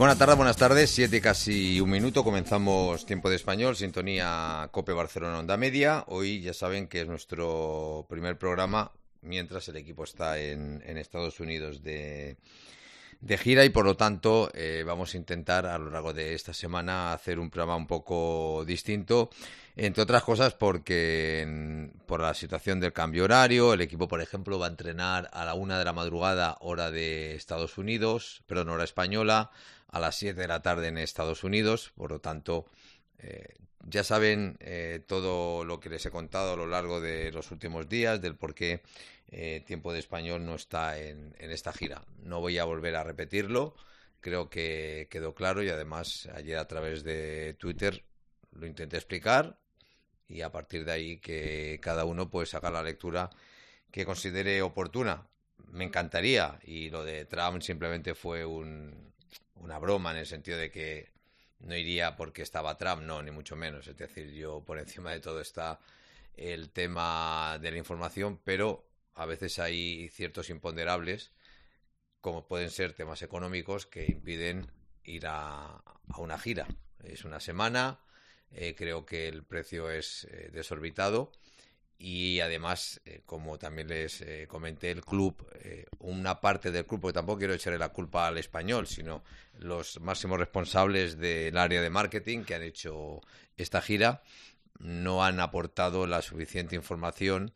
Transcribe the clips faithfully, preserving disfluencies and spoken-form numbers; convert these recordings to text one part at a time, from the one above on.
Buenas tardes, buenas tardes, siete y casi un minuto, comenzamos Tiempo de Español, sintonía COPE Barcelona Onda Media. Hoy ya saben que es nuestro primer programa mientras el equipo está en, en Estados Unidos de, de gira y por lo tanto eh, vamos a intentar a lo largo de esta semana hacer un programa un poco distinto, entre otras cosas porque en, por la situación del cambio horario, el equipo por ejemplo va a entrenar a la una de la madrugada hora de Estados Unidos, perdón, hora española, a las siete de la tarde en Estados Unidos, por lo tanto eh, ya saben eh, todo lo que les he contado a lo largo de los últimos días del por qué eh, Tiempo de Español no está en, en esta gira. No voy a volver a repetirlo, creo que quedó claro y además ayer a través de Twitter lo intenté explicar y a partir de ahí que cada uno pues haga la lectura que considere oportuna. Me encantaría, y lo de Trump simplemente fue un, una broma en el sentido de que no iría porque estaba Trump, no, ni mucho menos. Es decir, yo por encima de todo está el tema de la información, pero a veces hay ciertos imponderables, como pueden ser temas económicos, que impiden ir a, a una gira. Es una semana, eh, creo que el precio es eh, desorbitado. Y además, eh, como también les eh, comenté, el club, eh, una parte del club, porque tampoco quiero echarle la culpa al Español, sino los máximos responsables del área de marketing que han hecho esta gira, no han aportado la suficiente información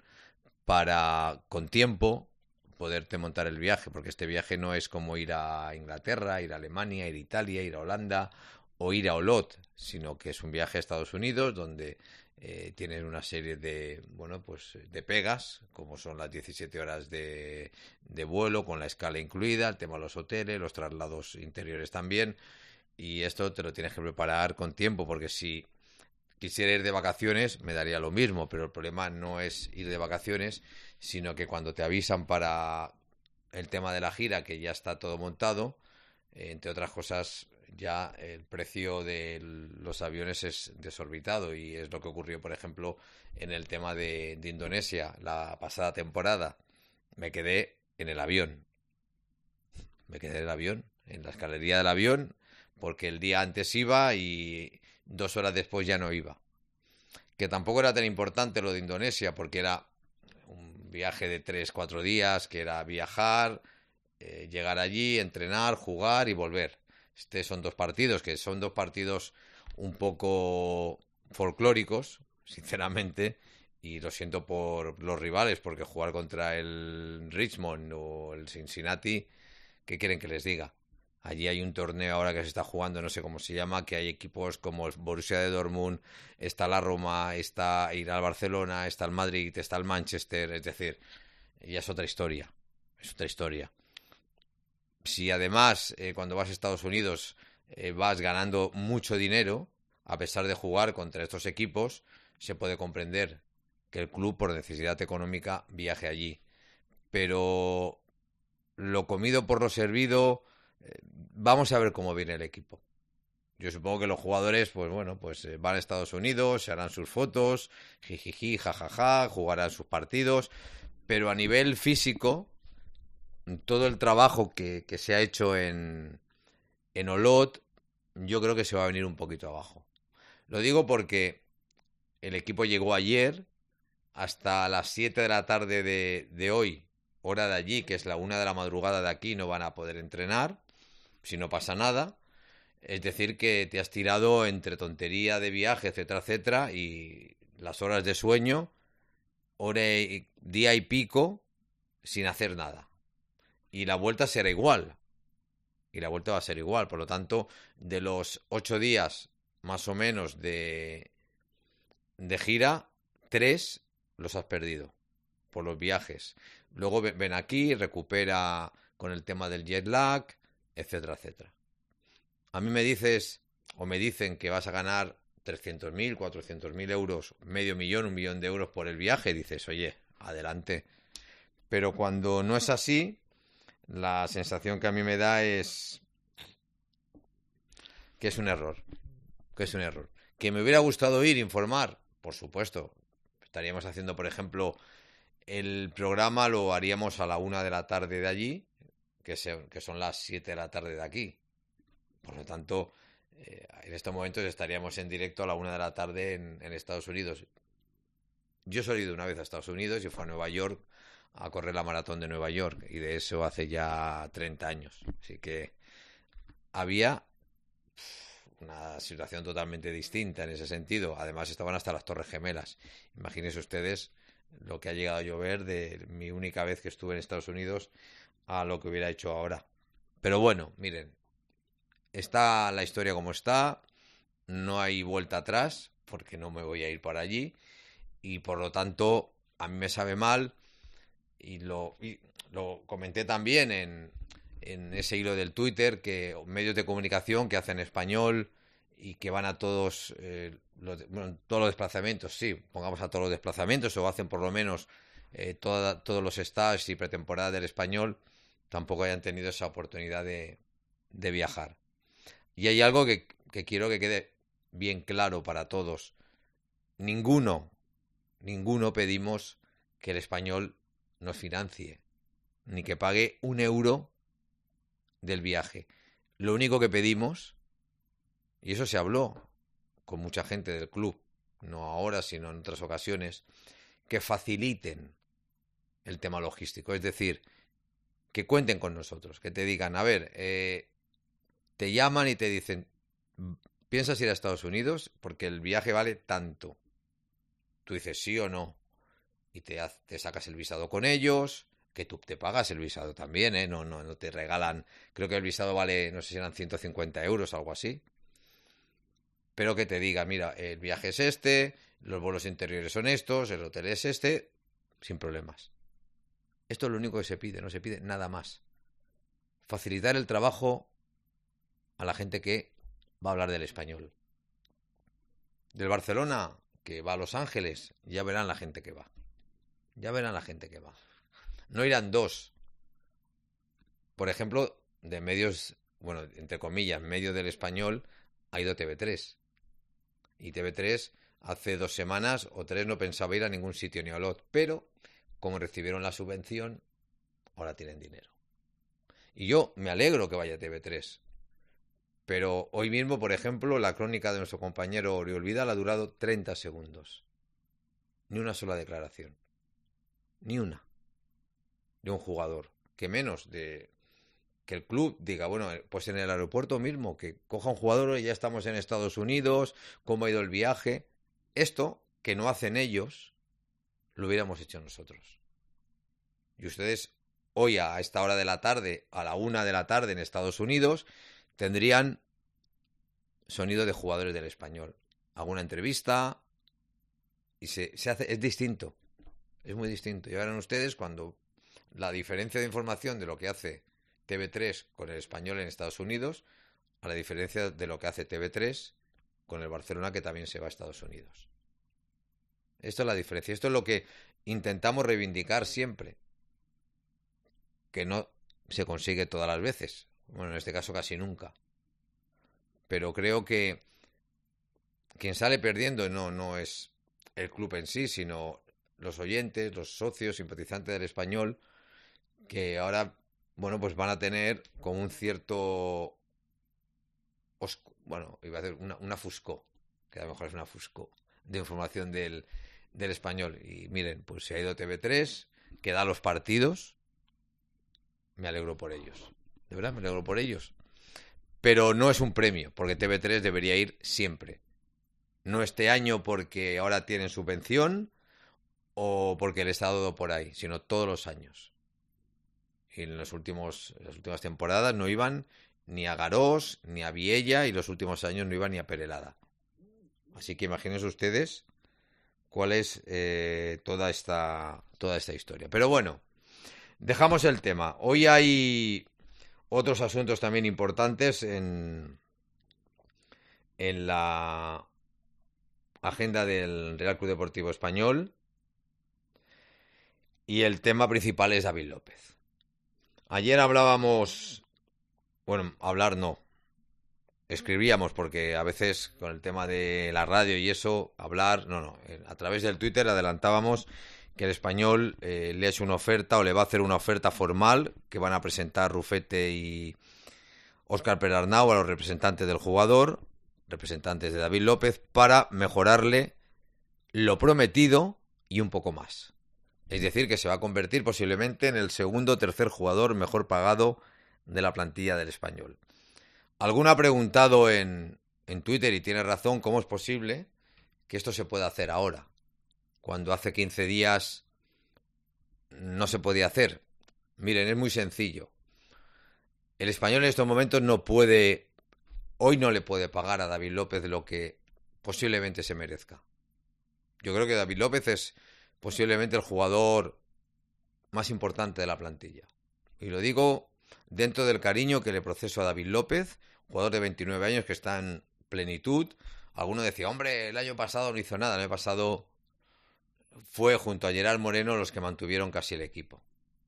para, con tiempo, poderte montar el viaje, porque este viaje no es como ir a Inglaterra, ir a Alemania, ir a Italia, ir a Holanda o ir a Olot, sino que es un viaje a Estados Unidos donde Eh, tienen una serie de bueno pues de pegas, como son las diecisiete horas de, de vuelo con la escala incluida, el tema de los hoteles, los traslados interiores también, y esto te lo tienes que preparar con tiempo, porque si quisiera ir de vacaciones me daría lo mismo, pero el problema no es ir de vacaciones, sino que cuando te avisan para el tema de la gira, que ya está todo montado, eh, entre otras cosas, ya el precio de los aviones es desorbitado y es lo que ocurrió, por ejemplo, en el tema de, de Indonesia la pasada temporada. Me quedé en el avión. Me quedé en el avión, en la escalería del avión, porque el día antes iba y dos horas después ya no iba. Que tampoco era tan importante lo de Indonesia, porque era un viaje de tres, cuatro días, que era viajar, eh, llegar allí, entrenar, jugar y volver. Este son dos partidos, que son dos partidos un poco folclóricos, sinceramente, y lo siento por los rivales, porque jugar contra el Richmond o el Cincinnati, ¿qué quieren que les diga? Allí hay un torneo ahora que se está jugando, no sé cómo se llama, que hay equipos como el Borussia de Dortmund, está la Roma, está ir al Barcelona, está el Madrid, está el Manchester, es decir, ya es otra historia, es otra historia. Si además eh, cuando vas a Estados Unidos eh, vas ganando mucho dinero, a pesar de jugar contra estos equipos, se puede comprender que el club por necesidad económica viaje allí. Pero lo comido por lo servido, eh, vamos a ver cómo viene el equipo. Yo supongo que los jugadores, pues bueno, pues eh, van a Estados Unidos, se harán sus fotos, jijiji, jajaja, jugarán sus partidos, pero a nivel físico, todo el trabajo que, que se ha hecho en, en Olot, yo creo que se va a venir un poquito abajo. Lo digo porque el equipo llegó ayer, hasta las siete de la tarde de, de hoy, hora de allí, que es la una de la madrugada de aquí, no van a poder entrenar, si no pasa nada. Es decir, que te has tirado entre tontería de viaje, etcétera, etcétera, y las horas de sueño, hora y, día y pico, sin hacer nada. Y la vuelta será igual. Y la vuelta va a ser igual. Por lo tanto, de los ocho días más o menos de, de gira, tres los has perdido por los viajes. Luego ven aquí, recupera con el tema del jet lag, etcétera, etcétera. A mí me dices, o me dicen que vas a ganar trescientos mil, cuatrocientos mil euros, medio millón, un millón de euros por el viaje. Dices, oye, adelante. Pero cuando no es así, la sensación que a mí me da es que es un error, que es un error. Que me hubiera gustado ir, informar, por supuesto. Estaríamos haciendo, por ejemplo, el programa lo haríamos a la una de la tarde de allí, que, se, que son las siete de la tarde de aquí. Por lo tanto, eh, en estos momentos estaríamos en directo a la una de la tarde en, en Estados Unidos. Yo he ido una vez a Estados Unidos y fue a Nueva York a correr la maratón de Nueva York, y de eso hace ya treinta años. Así que había una situación totalmente distinta en ese sentido. Además estaban hasta las Torres Gemelas. Imagínense ustedes lo que ha llegado a llover de mi única vez que estuve en Estados Unidos a lo que hubiera hecho ahora. Pero bueno, miren, está la historia como está, no hay vuelta atrás, porque no me voy a ir por allí, y por lo tanto a mí me sabe mal, y lo, y lo comenté también en, en ese hilo del Twitter, que medios de comunicación que hacen español y que van a todos, eh, los, bueno, todos los desplazamientos, sí, pongamos a todos los desplazamientos, o hacen por lo menos eh, toda, todos los stages y pretemporada del español, tampoco hayan tenido esa oportunidad de, de viajar. Y hay algo que, que quiero que quede bien claro para todos. Ninguno, ninguno pedimos que el español nos financie, ni que pague un euro del viaje. Lo único que pedimos, y eso se habló con mucha gente del club, no ahora, sino en otras ocasiones, que faciliten el tema logístico. Es decir, que cuenten con nosotros, que te digan, a ver, eh, te llaman y te dicen, ¿piensas ir a Estados Unidos? Porque el viaje vale tanto. Tú dices sí o no, y te, te sacas el visado con ellos, que tú te pagas el visado también, ¿eh? No, no, no te regalan. Creo que el visado vale, no sé si eran ciento cincuenta euros, algo así. Pero que te diga, mira, el viaje es este, los vuelos interiores son estos, el hotel es este, sin problemas. Esto es lo único que se pide, no se pide nada más. Facilitar el trabajo a la gente que va a hablar del español. Del Barcelona, que va a Los Ángeles, ya verán la gente que va. Ya verán la gente que va. No irán dos. Por ejemplo, de medios, bueno, entre comillas, medio del español, ha ido T V tres. Y T V tres hace dos semanas o tres no pensaba ir a ningún sitio ni a Olot. Pero, como recibieron la subvención, ahora tienen dinero. Y yo me alegro que vaya T V tres. Pero hoy mismo, por ejemplo, la crónica de nuestro compañero Oriol Vidal ha durado treinta segundos. Ni una sola declaración. Ni una. De un jugador. Que menos de que el club diga, bueno, pues en el aeropuerto mismo, que coja un jugador y ya estamos en Estados Unidos, cómo ha ido el viaje. Esto, que no hacen ellos, lo hubiéramos hecho nosotros. Y ustedes, hoy a esta hora de la tarde, a la una de la tarde en Estados Unidos, tendrían sonido de jugadores del español. Alguna entrevista. Y se, se hace, es distinto. Es muy distinto. Y verán ustedes cuando la diferencia de información de lo que hace T V tres con el español en Estados Unidos, a la diferencia de lo que hace T V tres con el Barcelona, que también se va a Estados Unidos. Esto es la diferencia. Esto es lo que intentamos reivindicar siempre. Que no se consigue todas las veces. Bueno, en este caso casi nunca. Pero creo que quien sale perdiendo no, no es el club en sí, sino los oyentes, los socios, simpatizantes del español, que ahora, bueno, pues van a tener con un cierto, osco, bueno, iba a decir una, una fusco, que a lo mejor es una fusco, de información del, del español. Y miren, pues se ha ido T V tres, que da los partidos, me alegro por ellos, de verdad me alegro por ellos. Pero no es un premio, porque T V tres debería ir siempre. No este año porque ahora tienen subvención o porque el Estado ha dado por ahí, sino todos los años. Y en los últimos, en las últimas temporadas no iban ni a Garós, ni a Viella, y los últimos años no iban ni a Perelada. Así que imagínense ustedes cuál es eh, toda esta, toda esta historia. Pero bueno, dejamos el tema. Hoy hay otros asuntos también importantes en, en la agenda del Real Club Deportivo Español, y el tema principal es David López. Ayer hablábamos, bueno, hablar no, escribíamos, porque a veces con el tema de la radio y eso, hablar, no, no, a través del Twitter adelantábamos que el Español eh, le ha hecho una oferta, o le va a hacer una oferta formal, que van a presentar Rufete y Óscar Perarnau a los representantes del jugador, representantes de David López, para mejorarle lo prometido y un poco más. Es decir, que se va a convertir posiblemente en el segundo o tercer jugador mejor pagado de la plantilla del Español. Alguno ha preguntado en, en Twitter, y tiene razón, cómo es posible que esto se pueda hacer ahora, cuando hace quince días no se podía hacer. Miren, es muy sencillo. El Español en estos momentos no puede, hoy no le puede pagar a David López lo que posiblemente se merezca. Yo creo que David López es posiblemente el jugador más importante de la plantilla. Y lo digo dentro del cariño que le proceso a David López, jugador de veintinueve años que está en plenitud. Alguno decía, hombre, el año pasado no hizo nada. El año pasado fue junto a Gerard Moreno los que mantuvieron casi el equipo.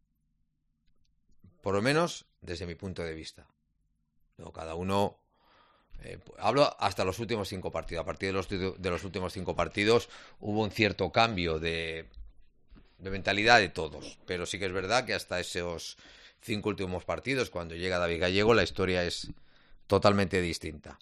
Por lo menos desde mi punto de vista. No, cada uno... Eh, hablo hasta los últimos cinco partidos. A partir de los, de los últimos cinco partidos hubo un cierto cambio de, de mentalidad de todos. Pero sí que es verdad que hasta esos cinco últimos partidos, cuando llega David Gallego, la historia es totalmente distinta.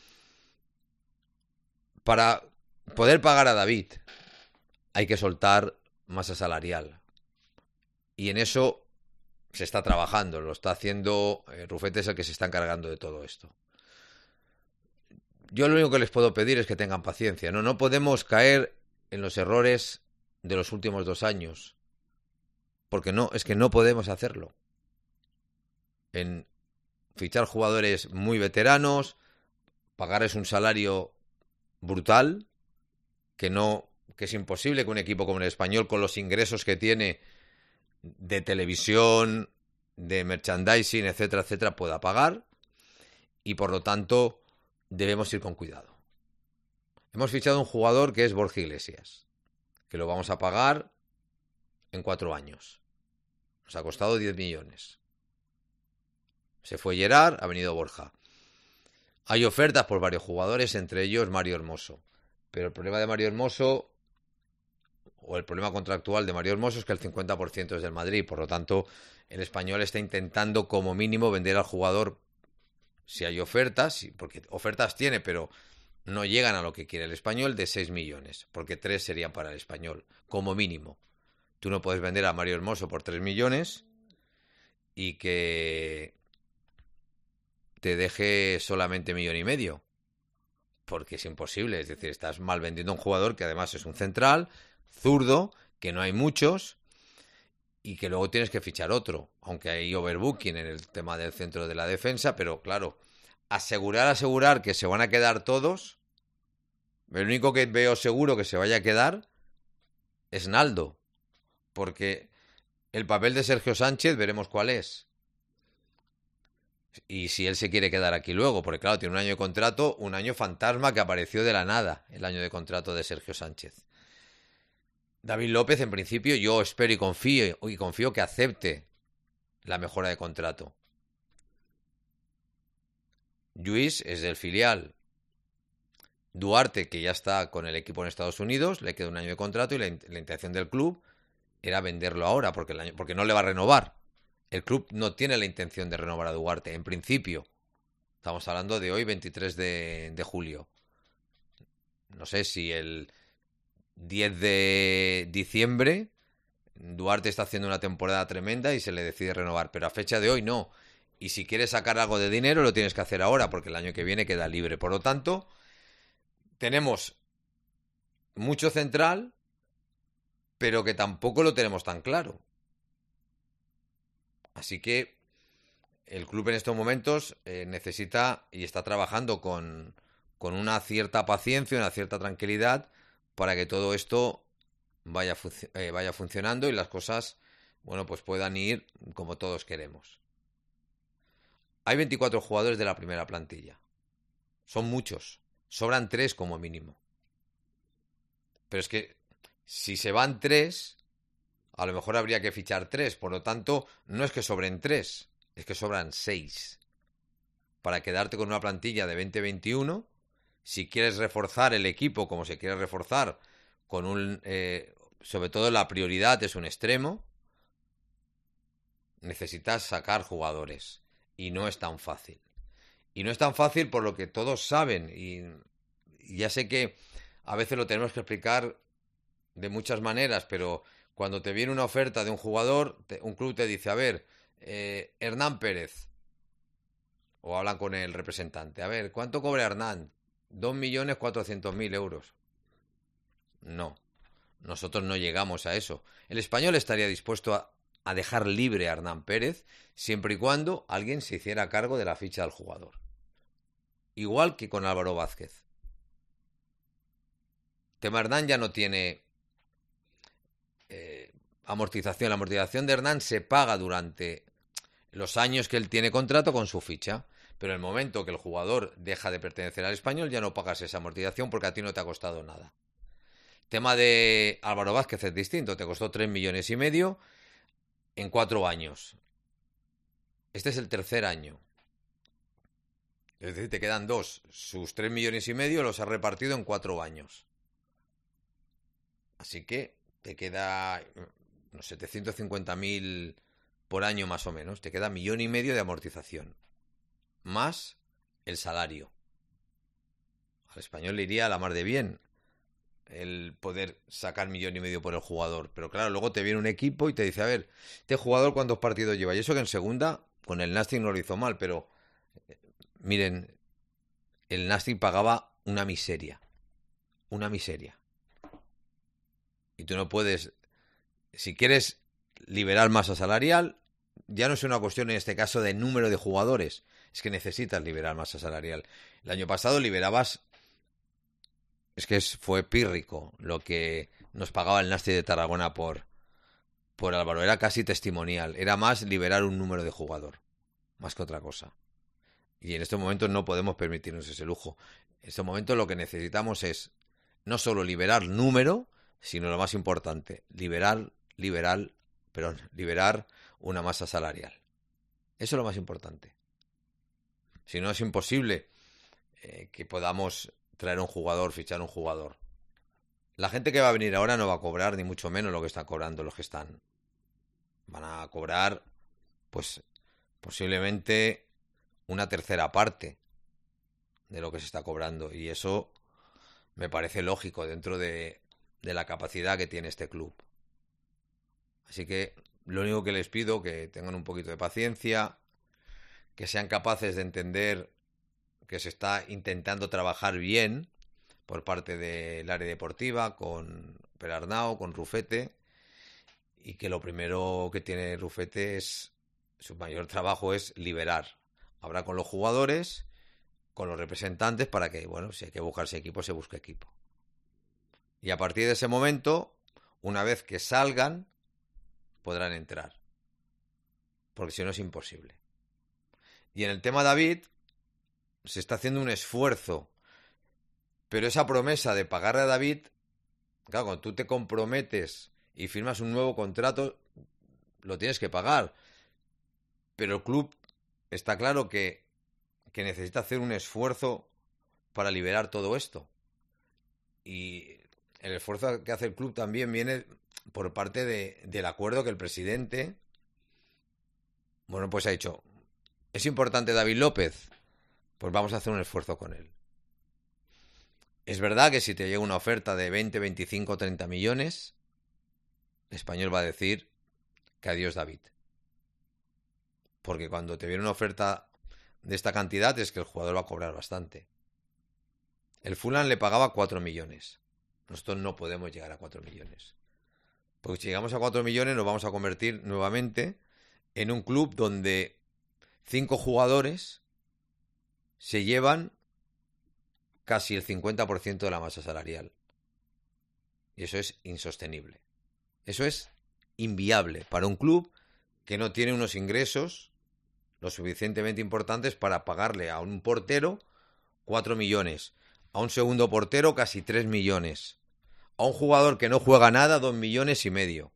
Para poder pagar a David hay que soltar masa salarial. Y en eso se está trabajando, lo está haciendo eh, Rufete, es el que se está encargando de todo esto. Yo lo único que les puedo pedir es que tengan paciencia. No, no podemos caer en los errores de los últimos dos años. Porque no, es que no podemos hacerlo. En fichar jugadores muy veteranos, pagarles un salario brutal, que no, que es imposible que un equipo como el Español, con los ingresos que tiene de televisión, de merchandising, etcétera, etcétera, pueda pagar. Y por lo tanto debemos ir con cuidado. Hemos fichado un jugador que es Borja Iglesias, que lo vamos a pagar en cuatro años. Nos ha costado diez millones. Se fue Gerard, ha venido Borja. Hay ofertas por varios jugadores, entre ellos Mario Hermoso. Pero el problema de Mario Hermoso, o el problema contractual de Mario Hermoso, es que el cincuenta por ciento es del Madrid. Por lo tanto, el Español está intentando como mínimo vender al jugador. Si hay ofertas, porque ofertas tiene, pero no llegan a lo que quiere el Español, de seis millones, porque tres serían para el Español, como mínimo. Tú no puedes vender a Mario Hermoso por tres millones y que te deje solamente millón y medio, porque es imposible. Es decir, estás mal vendiendo a un jugador que además es un central, zurdo, que no hay muchos, y que luego tienes que fichar otro, aunque hay overbooking en el tema del centro de la defensa, pero claro, asegurar, asegurar que se van a quedar todos, el único que veo seguro que se vaya a quedar es Naldo, porque el papel de Sergio Sánchez veremos cuál es. Y si él se quiere quedar aquí luego, porque claro, tiene un año de contrato, un año fantasma que apareció de la nada, el año de contrato de Sergio Sánchez. David López, en principio, yo espero y confío, y confío que acepte la mejora de contrato. Lluís es del filial. Duarte, que ya está con el equipo en Estados Unidos, le queda un año de contrato y la, la intención del club era venderlo ahora, porque, el año, porque no le va a renovar. El club no tiene la intención de renovar a Duarte, en principio. Estamos hablando de hoy, veintitrés de julio. No sé si el diez de diciembre Duarte está haciendo una temporada tremenda y se le decide renovar, pero a fecha de hoy no. Y si quieres sacar algo de dinero lo tienes que hacer ahora, porque el año que viene queda libre. Por lo tanto, tenemos mucho central, pero que tampoco lo tenemos tan claro. Así que el club en estos momentos eh, necesita y está trabajando con, con una cierta paciencia, una cierta tranquilidad, para que todo esto vaya, func- eh, vaya funcionando y las cosas, bueno, pues puedan ir como todos queremos. Hay veinticuatro jugadores de la primera plantilla. Son muchos. Sobran tres como mínimo. Pero es que si se van tres, a lo mejor habría que fichar tres. Por lo tanto, no es que sobren tres, es que sobran seis. Para quedarte con una plantilla de veinte veintiuno, si quieres reforzar el equipo como se quiere reforzar, con un, eh, sobre todo la prioridad es un extremo, necesitas sacar jugadores y no es tan fácil. Y no es tan fácil por lo que todos saben. Y, y ya sé que a veces lo tenemos que explicar de muchas maneras, pero cuando te viene una oferta de un jugador, te, un club te dice, a ver, eh, Hernán Pérez, o hablan con el representante, a ver, ¿cuánto cobra Hernán? Dos millones cuatrocientos mil euros. No, nosotros no llegamos a eso. El Español estaría dispuesto a, a dejar libre a Hernán Pérez siempre y cuando alguien se hiciera cargo de la ficha del jugador. Igual que con Álvaro Vázquez. Tema Hernán ya no tiene eh, amortización. La amortización de Hernán se paga durante los años que él tiene contrato con su ficha. Pero en el momento que el jugador deja de pertenecer al Español ya no pagas esa amortización porque a ti no te ha costado nada. Tema de Álvaro Vázquez es distinto. Te costó tres millones y medio en cuatro años. Este es el tercer año. Es decir, te quedan dos. Sus tres millones y medio los has repartido en cuatro años. Así que te queda unos setecientos cincuenta mil por año más o menos. Te queda millón y medio de amortización. Más el salario. Al Español le iría a la mar de bien el poder sacar millón y medio por el jugador. Pero claro, luego te viene un equipo y te dice, a ver, este jugador cuántos partidos lleva. Y eso que en segunda, con el Nastic no lo hizo mal, pero miren, el Nastic pagaba una miseria. Una miseria. Y tú no puedes, si quieres liberar masa salarial, ya no es una cuestión en este caso de número de jugadores, es que necesitas liberar masa salarial. El año pasado liberabas, es que es, fue pírrico lo que nos pagaba el Nastic de Tarragona por, por Álvaro, era casi testimonial, era más liberar un número de jugador, más que otra cosa. Y en estos momentos no podemos permitirnos ese lujo. En estos momentos lo que necesitamos es no solo liberar número, sino lo más importante, liberar, liberar, perdón, liberar una masa salarial. Eso es lo más importante. Si no, es imposible eh, que podamos traer un jugador, fichar un jugador. La gente que va a venir ahora no va a cobrar ni mucho menos lo que están cobrando los que están. Van a cobrar, pues, posiblemente una tercera parte de lo que se está cobrando. Y eso me parece lógico dentro de, de la capacidad que tiene este club. Así que lo único que les pido, que tengan un poquito de paciencia, que sean capaces de entender que se está intentando trabajar bien por parte del área deportiva con Perarnau, con Rufete, y que lo primero que tiene Rufete es, su mayor trabajo es liberar. Hablar con los jugadores, con los representantes, para que, bueno, si hay que buscarse equipo, se busque equipo. Y a partir de ese momento, una vez que salgan, podrán entrar. Porque si no es imposible. Y en el tema David, se está haciendo un esfuerzo. Pero esa promesa de pagarle a David, claro, cuando tú te comprometes y firmas un nuevo contrato, lo tienes que pagar. Pero el club está claro que, que necesita hacer un esfuerzo para liberar todo esto. Y el esfuerzo que hace el club también viene por parte de, del acuerdo que el presidente, bueno, pues ha dicho, ¿es importante David López? Pues vamos a hacer un esfuerzo con él. Es verdad que si te llega una oferta de veinte, veinticinco, treinta millones, el Español va a decir que adiós David. Porque cuando te viene una oferta de esta cantidad es que el jugador va a cobrar bastante. El Fulham le pagaba cuatro millones. Nosotros no podemos llegar a cuatro millones. Porque si llegamos a cuatro millones nos vamos a convertir nuevamente en un club donde cinco jugadores se llevan casi el cincuenta por ciento de la masa salarial. Y eso es insostenible. Eso es inviable para un club que no tiene unos ingresos lo suficientemente importantes para pagarle a un portero cuatro millones, a un segundo portero casi tres millones, a un jugador que no juega nada dos millones y medio.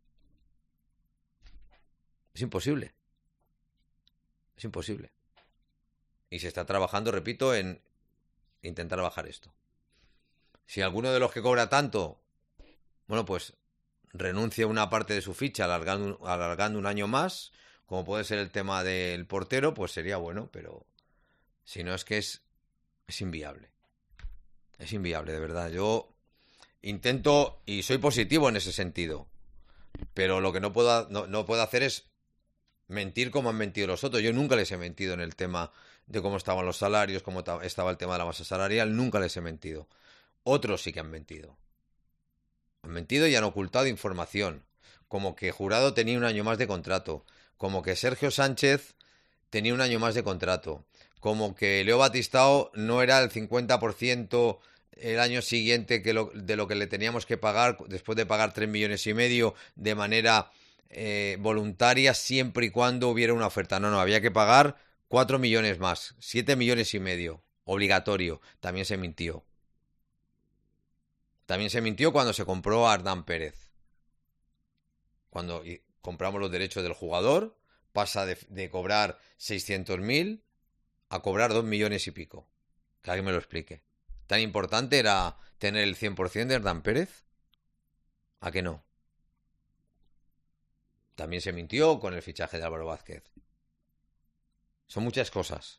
Es imposible. Es imposible. Y se está trabajando, repito, en intentar bajar esto. Si alguno de los que cobra tanto, bueno, pues renuncia a una parte de su ficha alargando, alargando un año más, como puede ser el tema del portero, pues sería bueno, pero, Si no, es que es, es inviable. Es inviable, de verdad. Yo intento, y soy positivo en ese sentido, pero lo que no puedo, no, no puedo hacer es mentir como han mentido los otros. Yo nunca les he mentido en el tema de cómo estaban los salarios, cómo estaba el tema de la masa salarial, nunca les he mentido. Otros sí que han mentido. Han mentido y han ocultado información, como que Jurado tenía un año más de contrato, como que Sergio Sánchez tenía un año más de contrato, como que Leo Batistao no era el cincuenta por ciento el año siguiente que lo, de lo que le teníamos que pagar, después de pagar tres millones y medio de manera eh, voluntaria, siempre y cuando hubiera una oferta. No, no, había que pagar cuatro millones más, siete millones y medio, obligatorio. También se mintió. También se mintió cuando se compró a Hernán Pérez. Cuando compramos los derechos del jugador, pasa de, de cobrar seiscientos mil a cobrar dos millones y pico. Que alguien me lo explique. ¿Tan importante era tener el cien por ciento de Hernán Pérez? ¿A qué no? También se mintió con el fichaje de Álvaro Vázquez. Son muchas cosas.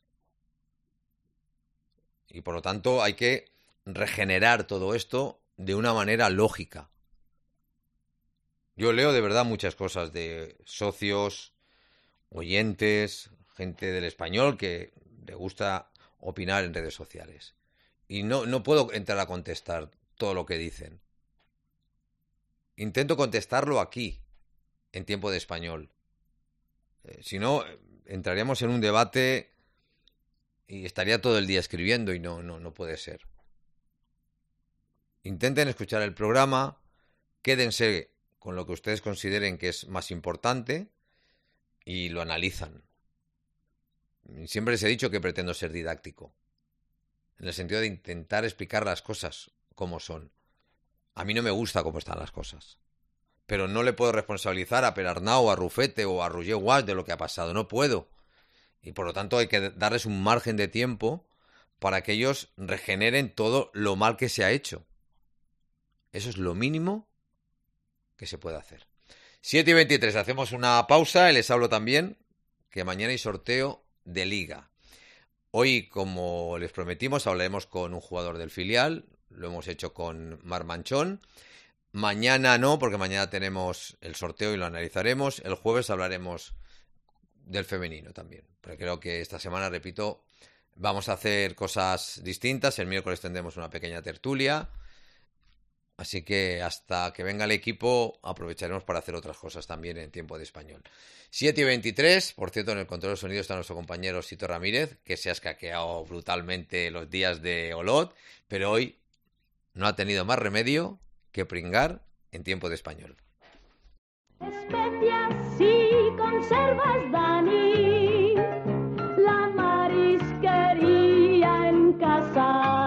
Y por lo tanto hay que regenerar todo esto de una manera lógica. Yo leo de verdad muchas cosas de socios, oyentes, gente del Español que le gusta opinar en redes sociales. Y no, no puedo entrar a contestar todo lo que dicen. Intento contestarlo aquí, en Tiempo de Español. Eh, si no, entraríamos en un debate y estaría todo el día escribiendo y no, no, no puede ser. Intenten escuchar el programa, quédense con lo que ustedes consideren que es más importante y lo analizan. Siempre les he dicho que pretendo ser didáctico, en el sentido de intentar explicar las cosas como son. A mí no me gusta cómo están las cosas, pero no le puedo responsabilizar a Perarnau, a Rufete o a Roger Watch de lo que ha pasado. No puedo. Y por lo tanto hay que darles un margen de tiempo para que ellos regeneren todo lo mal que se ha hecho. Eso es lo mínimo que se puede hacer. siete y veintitrés, hacemos una pausa y les hablo también que mañana hay sorteo de Liga. Hoy, como les prometimos, hablaremos con un jugador del filial. Lo hemos hecho con Mar Manchón. Mañana no, porque mañana tenemos el sorteo y lo analizaremos. El jueves hablaremos del femenino también. Pero creo que esta semana, repito, vamos a hacer cosas distintas. El miércoles tendremos una pequeña tertulia. Así que hasta que venga el equipo aprovecharemos para hacer otras cosas también en Tiempo de Español. siete y veintitrés, por cierto, en el control de sonido está nuestro compañero Sito Ramírez, que se ha escaqueado brutalmente los días de Olot, pero hoy no ha tenido más remedio que pringar en Tiempo de Español. Especias y conservas, Dani, la marisquería en casa.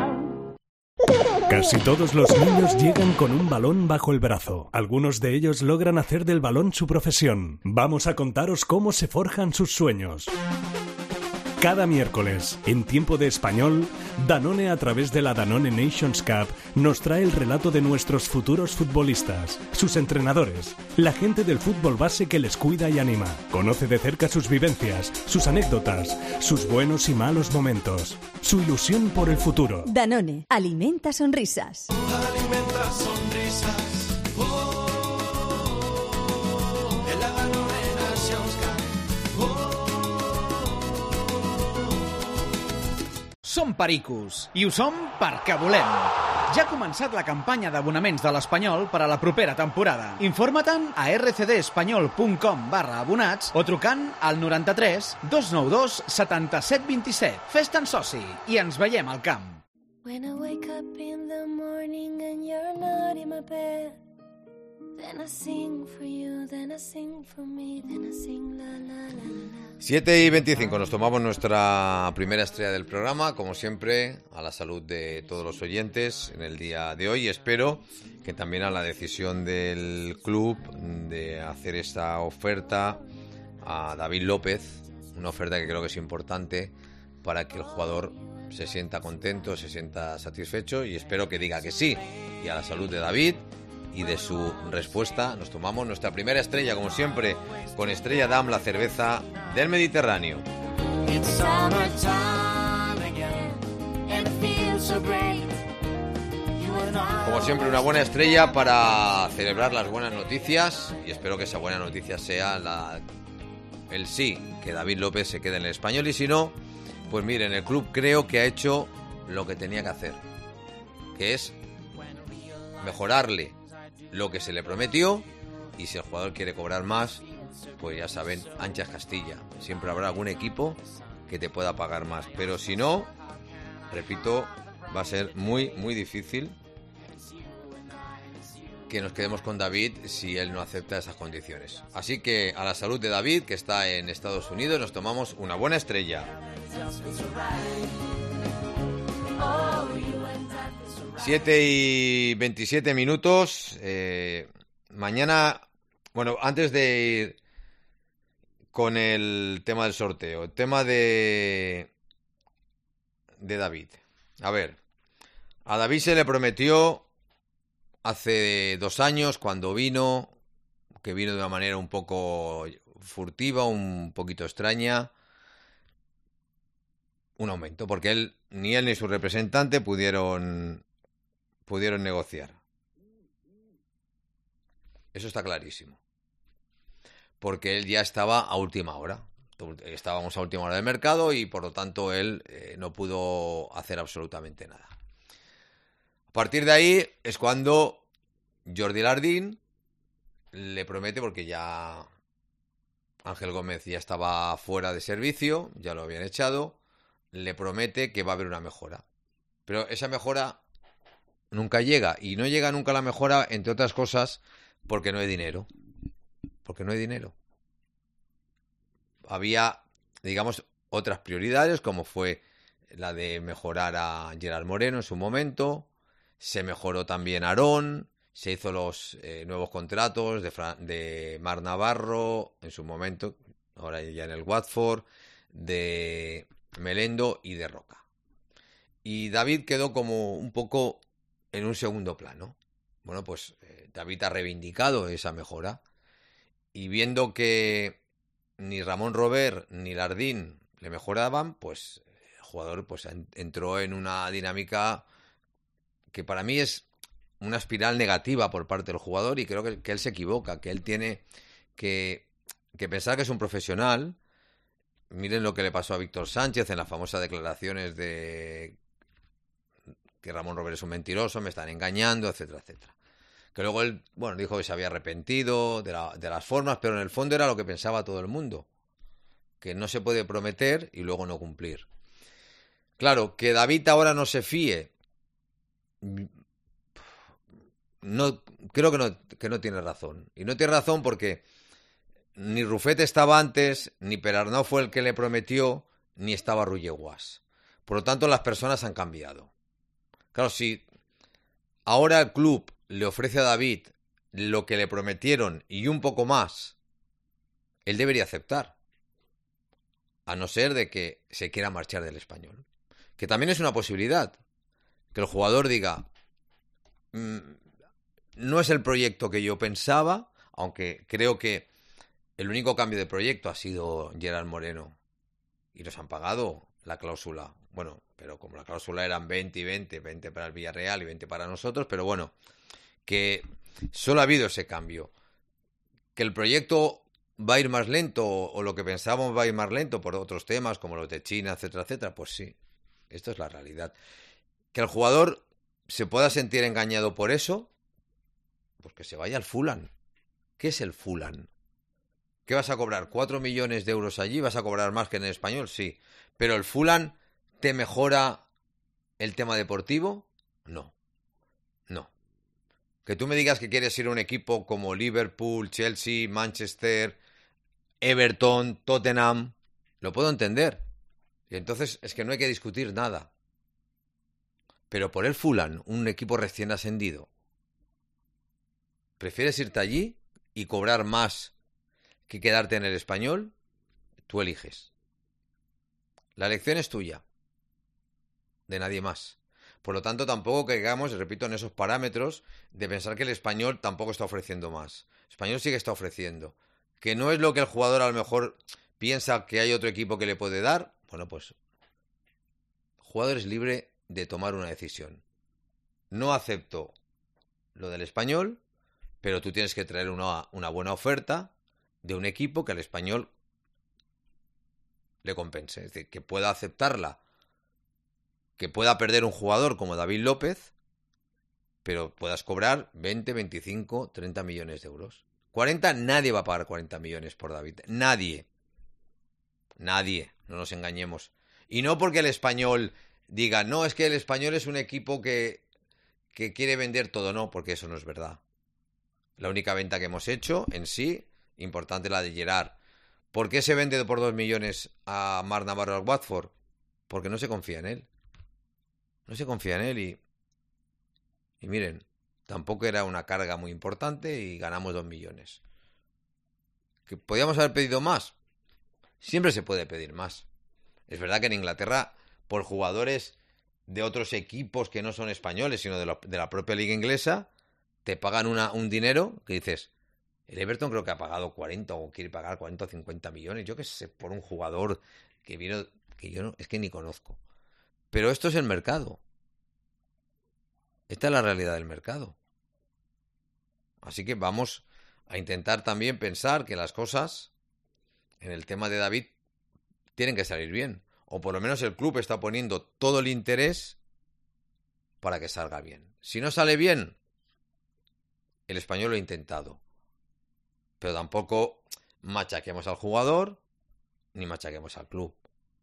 Casi todos los niños llegan con un balón bajo el brazo. Algunos de ellos logran hacer del balón su profesión. Vamos a contaros cómo se forjan sus sueños. Cada miércoles, en Tiempo de Español, Danone, a través de la Danone Nations Cup, nos trae el relato de nuestros futuros futbolistas, sus entrenadores, la gente del fútbol base que les cuida y anima. Conoce de cerca sus vivencias, sus anécdotas, sus buenos y malos momentos, su ilusión por el futuro. Danone, alimenta sonrisas. Alimenta sonrisas. Som Pericos, i ho som perquè volem. Ja ha començat la campanya d'abonaments de l'Espanyol per a la propera temporada. Informa-te'n a ercdespanyol.com barra abonats o trucant al noranta-tres dos nou dos setanta-set vint-i-set. Fes-te'n soci i ens veiem al camp. When I wake up in the morning and you're not in my bed, then I sing for you, then I sing for me, then I sing la la la la. siete y veinticinco, nos tomamos nuestra primera estrella del programa, como siempre, a la salud de todos los oyentes en el día de hoy. Espero que también a la decisión del club de hacer esta oferta a David López, una oferta que creo que es importante para que el jugador se sienta contento, se sienta satisfecho, y espero que diga que sí. Y a la salud de David y de su respuesta nos tomamos nuestra primera estrella, como siempre, con Estrella Damm, la cerveza del Mediterráneo. It's summertime. so great. You and I. Como siempre, una buena estrella para celebrar las buenas noticias, y espero que esa buena noticia sea la el sí, que David López se quede en el Español, y si no, pues miren, el club creo que ha hecho lo que tenía que hacer, que es mejorarle lo que se le prometió, y si el jugador quiere cobrar más, pues ya saben, anchas Castilla, siempre habrá algún equipo que te pueda pagar más, pero si no, repito, va a ser muy, muy difícil que nos quedemos con David si él no acepta esas condiciones. Así que a la salud de David, que está en Estados Unidos, nos tomamos una buena estrella. siete y veintisiete minutos. Eh, mañana, bueno, antes de ir con el tema del sorteo, el tema de, de David. A ver, a David se le prometió hace dos años, cuando vino, que vino de una manera un poco furtiva, un poquito extraña, un aumento, porque él, ni él ni su representante pudieron, pudieron negociar. Eso está clarísimo. Porque él ya estaba a última hora. Estábamos a última hora del mercado y por lo tanto él eh, no pudo hacer absolutamente nada. A partir de ahí es cuando Jordi Lardín le promete, porque ya Ángel Gómez ya estaba fuera de servicio, ya lo habían echado, le promete que va a haber una mejora. Pero esa mejora nunca llega, y no llega nunca la mejora, entre otras cosas, porque no hay dinero. Porque no hay dinero. Había, digamos, otras prioridades, como fue la de mejorar a Gerard Moreno en su momento. Se mejoró también Aarón, se hizo los eh, nuevos contratos de, Fra- de Marc Navarro en su momento, ahora ya en el Watford, de Melendo y de Roca. Y David quedó como un poco en un segundo plano. Bueno, pues eh, David ha reivindicado esa mejora, y viendo que ni Ramón Robert ni Lardín le mejoraban, pues el jugador pues entró en una dinámica que para mí es una espiral negativa por parte del jugador, y creo que, que él se equivoca, que él tiene que, que pensar que es un profesional. Miren lo que le pasó a Víctor Sánchez en las famosas declaraciones de que Ramón Robert es un mentiroso, me están engañando, etcétera, etcétera. Que luego él, bueno, dijo que se había arrepentido de, la, de las formas, pero en el fondo era lo que pensaba todo el mundo, que no se puede prometer y luego no cumplir. Claro, que David ahora no se fíe, no, creo que no, que no tiene razón. Y no tiene razón porque ni Rufete estaba antes, ni Perarnau fue el que le prometió, ni estaba Rulleguas. Por lo tanto, las personas han cambiado. Claro, si ahora el club le ofrece a David lo que le prometieron y un poco más, él debería aceptar. A no ser de que se quiera marchar del Español. Que también es una posibilidad. Que el jugador diga, mmm, no es el proyecto que yo pensaba, aunque creo que el único cambio de proyecto ha sido Gerard Moreno. Y nos han pagado la cláusula. Bueno, pero como la cláusula eran veinte y veinte, veinte para el Villarreal y veinte para nosotros, pero bueno, que solo ha habido ese cambio. Que el proyecto va a ir más lento, o lo que pensábamos va a ir más lento por otros temas, como los de China, etcétera, etcétera, pues sí, esto es la realidad. Que el jugador se pueda sentir engañado por eso, pues que se vaya al Fulham. ¿Qué es el Fulham? ¿Qué vas a cobrar? ¿Cuatro millones de euros allí? ¿Vas a cobrar más que en el Español? Sí. ¿Pero el Fulham te mejora el tema deportivo? No. No. Que tú me digas que quieres ir a un equipo como Liverpool, Chelsea, Manchester, Everton, Tottenham, lo puedo entender. Y entonces es que no hay que discutir nada. Pero por el Fulham, un equipo recién ascendido, ¿prefieres irte allí y cobrar más que quedarte en el Español? Tú eliges. La elección es tuya, de nadie más. Por lo tanto, tampoco caigamos, repito, en esos parámetros de pensar que el Español tampoco está ofreciendo más. El Español sí que está ofreciendo. Que no es lo que el jugador a lo mejor piensa que hay otro equipo que le puede dar. Bueno, pues el jugador es libre de tomar una decisión. No acepto lo del Español, pero tú tienes que traer una, una buena oferta de un equipo que al Español le compense. Es decir, que pueda aceptarla, que pueda perder un jugador como David López, pero puedas cobrar veinte, veinticinco, treinta millones de euros. cuarenta, nadie va a pagar cuarenta millones por David. Nadie. Nadie, no nos engañemos. Y no porque el Español diga, no, es que el Español es un equipo que, que quiere vender todo. No, porque eso no es verdad. La única venta que hemos hecho en sí, importante la de Gerrard. ¿Por qué se vende por dos millones a Marc Navarro al Watford? Porque no se confía en él. No se confía en él y... Y miren, tampoco era una carga muy importante y ganamos dos millones. ¿Que podíamos haber pedido más? Siempre se puede pedir más. Es verdad que en Inglaterra, por jugadores de otros equipos que no son españoles, sino de la, de la propia liga inglesa, te pagan una, un dinero que dices, el Everton creo que ha pagado cuarenta o quiere pagar cuarenta o cincuenta millones, yo qué sé, por un jugador que vino, que yo no, es que ni conozco. Pero esto es el mercado. Esta es la realidad del mercado. Así que vamos a intentar también pensar que las cosas en el tema de David tienen que salir bien. O por lo menos el club está poniendo todo el interés para que salga bien. Si no sale bien, el Español lo ha intentado. Pero tampoco machaquemos al jugador ni machaquemos al club.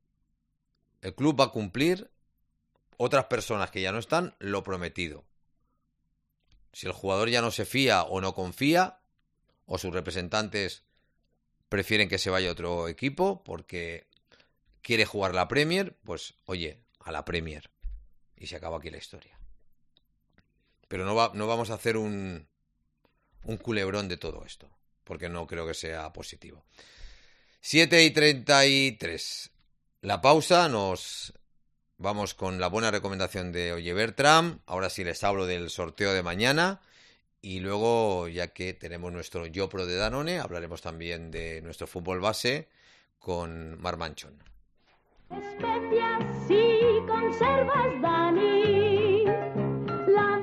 El club va a cumplir, otras personas que ya no están, lo prometido. Si el jugador ya no se fía o no confía, o sus representantes prefieren que se vaya a otro equipo porque quiere jugar la Premier, pues oye, a la Premier. Y se acaba aquí la historia. Pero no, va, no vamos a hacer un, un culebrón de todo esto, porque no creo que sea positivo. siete y treinta y tres. La pausa, nos vamos con la buena recomendación de Oye Bertram. Ahora sí les hablo del sorteo de mañana. Y luego, ya que tenemos nuestro Yo Pro de Danone, hablaremos también de nuestro fútbol base con Mar Manchón. Especias y conservas, Dani, la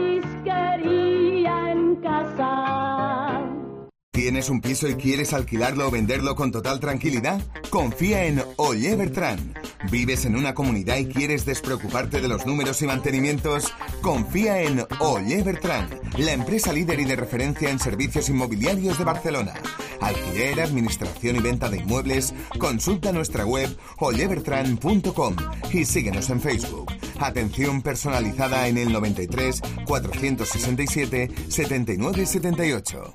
marisquería en casa. ¿Tienes un piso y quieres alquilarlo o venderlo con total tranquilidad? Confía en Oye Bertran. ¿Vives en una comunidad y quieres despreocuparte de los números y mantenimientos? Confía en Oye Bertran, la empresa líder y de referencia en servicios inmobiliarios de Barcelona. Alquiler, administración y venta de inmuebles. Consulta nuestra web oye bertran punto com y síguenos en Facebook. Atención personalizada en el noventa y tres, cuatrocientos sesenta y siete, setenta y nueve setenta y ocho.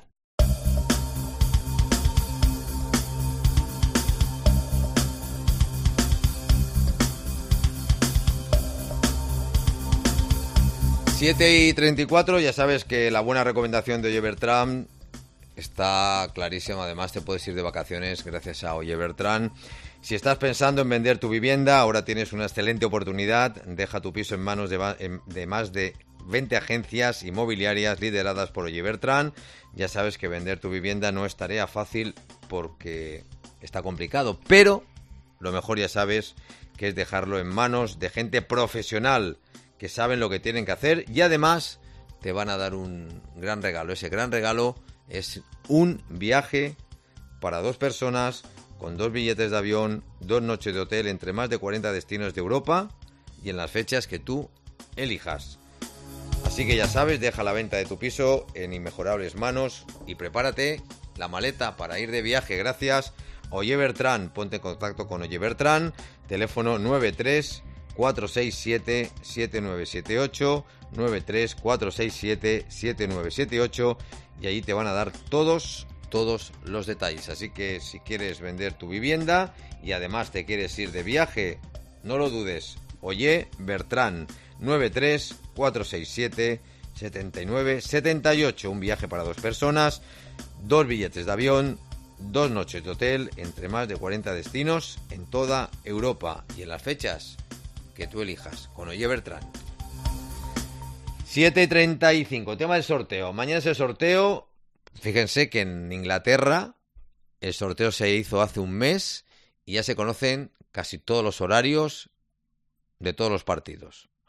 siete y treinta y cuatro, ya sabes que la buena recomendación de Oye Bertram está clarísima. Además te puedes ir de vacaciones gracias a Oye Bertram. Si estás pensando en vender tu vivienda, ahora tienes una excelente oportunidad. Deja tu piso en manos de, de más de veinte agencias inmobiliarias lideradas por Oye Bertram. Ya sabes que vender tu vivienda no es tarea fácil porque está complicado, pero lo mejor ya sabes que es dejarlo en manos de gente profesional que saben lo que tienen que hacer y además te van a dar un gran regalo. Ese gran regalo es un viaje para dos personas con dos billetes de avión, dos noches de hotel entre más de cuarenta destinos de Europa y en las fechas que tú elijas. Así que ya sabes, deja la venta de tu piso en inmejorables manos y prepárate la maleta para ir de viaje gracias a Oye Bertram. Ponte en contacto con Oye Bertram, teléfono nueve tres cuatro seis siete siete nueve siete ocho, nueve tres cuatro seis siete siete nueve siete ocho y allí te van a dar todos, todos los detalles. Así que si quieres vender tu vivienda y además te quieres ir de viaje, no lo dudes. Oye Bertram, nueve tres cuatro seis siete siete nueve siete ocho, un viaje para dos personas, dos billetes de avión, dos noches de hotel entre más de cuarenta destinos en toda Europa y en las fechas que tú elijas, con Oye Bertram. siete y treinta y cinco, tema del sorteo. Mañana es el sorteo. Fíjense que en Inglaterra el sorteo se hizo hace un mes y ya se conocen casi todos los horarios de todos los partidos.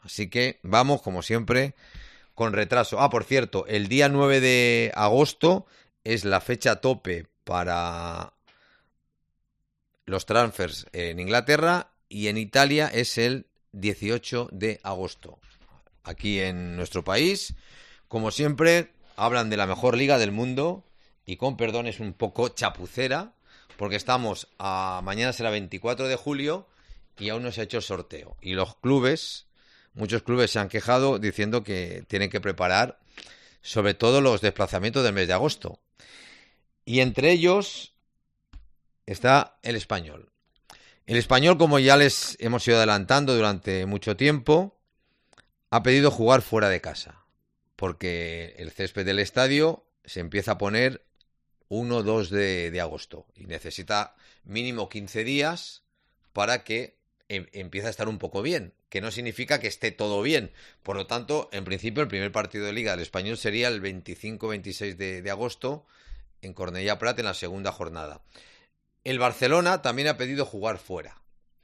Así que vamos, como siempre, con retraso. Ah, por cierto, el día nueve de agosto es la fecha tope para los transfers en Inglaterra y en Italia es el dieciocho de agosto. Aquí en nuestro país, como siempre, hablan de la mejor liga del mundo y con perdón es un poco chapucera porque estamos a mañana será veinticuatro de julio y aún no se ha hecho el sorteo. Y los clubes, muchos clubes se han quejado diciendo que tienen que preparar sobre todo los desplazamientos del mes de agosto. Y entre ellos está el Español. El Español, como ya les hemos ido adelantando durante mucho tiempo, ha pedido jugar fuera de casa. Porque el césped del estadio se empieza a poner uno o dos de, de agosto. Y necesita mínimo quince días para que em, empiece a estar un poco bien. Que no significa que esté todo bien. Por lo tanto, en principio, el primer partido de Liga del Español sería el veinticinco veintiséis de, de agosto en Cornellà Prat en la segunda jornada. El Barcelona también ha pedido jugar fuera.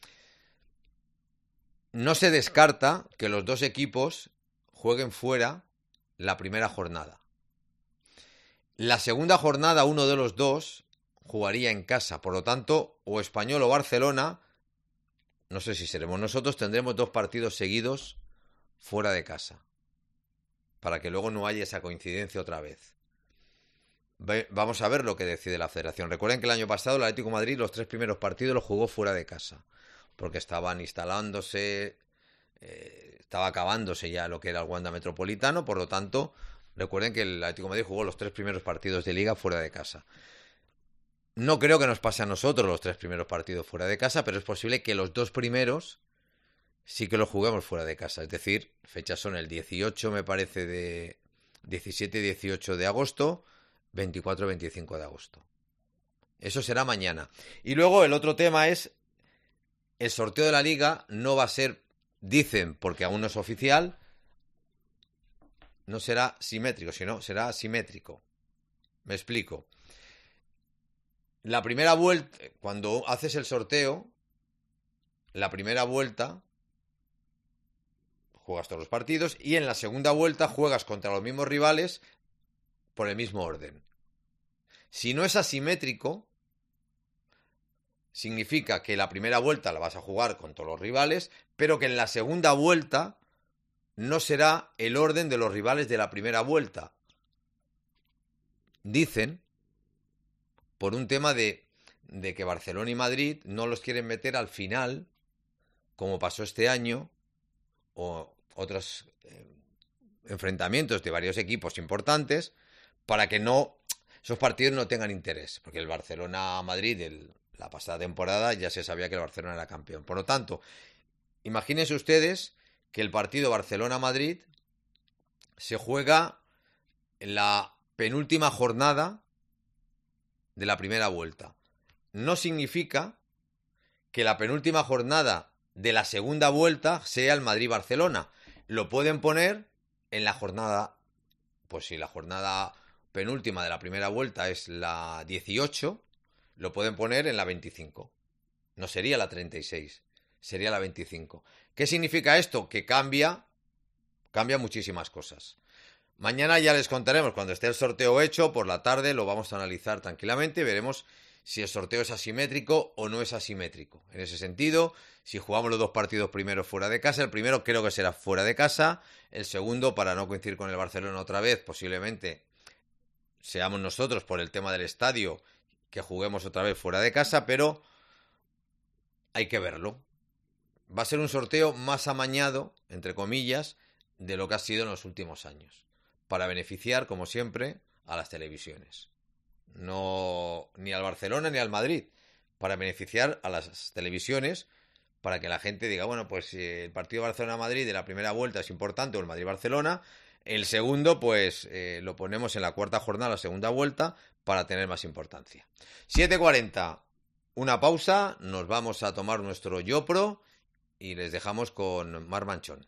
No se descarta que los dos equipos jueguen fuera la primera jornada. La segunda jornada, uno de los dos jugaría en casa. Por lo tanto, o Español o Barcelona, no sé si seremos nosotros, tendremos dos partidos seguidos fuera de casa. Para que luego no haya esa coincidencia otra vez. Vamos a ver lo que decide la Federación. Recuerden que el año pasado el Atlético de Madrid los tres primeros partidos los jugó fuera de casa. Porque estaban instalándose, eh, estaba acabándose ya lo que era el Wanda Metropolitano. Por lo tanto, recuerden que el Atlético de Madrid jugó los tres primeros partidos de Liga fuera de casa. No creo que nos pase a nosotros los tres primeros partidos fuera de casa, pero es posible que los dos primeros sí que los juguemos fuera de casa. Es decir, fechas son el dieciocho, me parece, de diecisiete y dieciocho de agosto, veinticuatro y veinticinco de agosto. Eso será mañana. Y luego el otro tema es el sorteo de la Liga. No va a ser, dicen, porque aún no es oficial, no será simétrico, sino será asimétrico. Me explico. La primera vuelta, cuando haces el sorteo, la primera vuelta juegas todos los partidos y en la segunda vuelta juegas contra los mismos rivales por el mismo orden. Si no es asimétrico, significa que la primera vuelta la vas a jugar con todos los rivales, pero que en la segunda vuelta no será el orden de los rivales de la primera vuelta. Dicen, por un tema de, de que Barcelona y Madrid no los quieren meter al final, como pasó este año, o otros eh, enfrentamientos de varios equipos importantes, para que no esos partidos no tengan interés, porque el Barcelona-Madrid el, la pasada temporada ya se sabía que el Barcelona era campeón. Por lo tanto, imagínense ustedes que el partido Barcelona-Madrid se juega en la penúltima jornada de la primera vuelta. No significa que la penúltima jornada de la segunda vuelta sea el Madrid-Barcelona. Lo pueden poner en la jornada, pues si la jornada penúltima de la primera vuelta es la dieciocho, lo pueden poner en la veinticinco. No sería la treinta y seis, sería la veinticinco. ¿Qué significa esto? Que cambia, cambia muchísimas cosas. Mañana ya les contaremos, cuando esté el sorteo hecho, por la tarde lo vamos a analizar tranquilamente y veremos si el sorteo es asimétrico o no es asimétrico. En ese sentido, si jugamos los dos partidos primeros fuera de casa, el primero creo que será fuera de casa, el segundo, para no coincidir con el Barcelona otra vez, posiblemente seamos nosotros por el tema del estadio que juguemos otra vez fuera de casa, pero hay que verlo. Va a ser un sorteo más amañado, entre comillas, de lo que ha sido en los últimos años, para beneficiar, como siempre, a las televisiones. No ni al Barcelona ni al Madrid, para beneficiar a las televisiones, para que la gente diga, bueno, pues si el partido Barcelona-Madrid de la primera vuelta es importante, o el Madrid-Barcelona, el segundo, pues eh, lo ponemos en la cuarta jornada, la segunda vuelta, para tener más importancia. siete cuarenta, una pausa, nos vamos a tomar nuestro YoPro y les dejamos con Mar Manchón.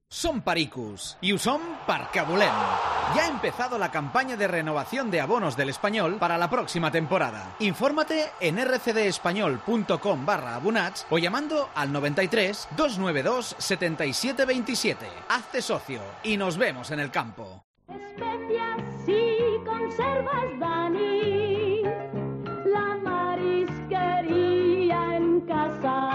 Som Pericos y ho som perquè volem. Ya ha empezado la campaña de renovación de abonos del Español para la próxima temporada. Infórmate en rcdespañol.com barra abonats o llamando al noventa y tres, doscientos noventa y dos, setenta y siete veintisiete. Hazte socio y nos vemos en el campo. Especias y conservas, Dani, la marisquería en casa.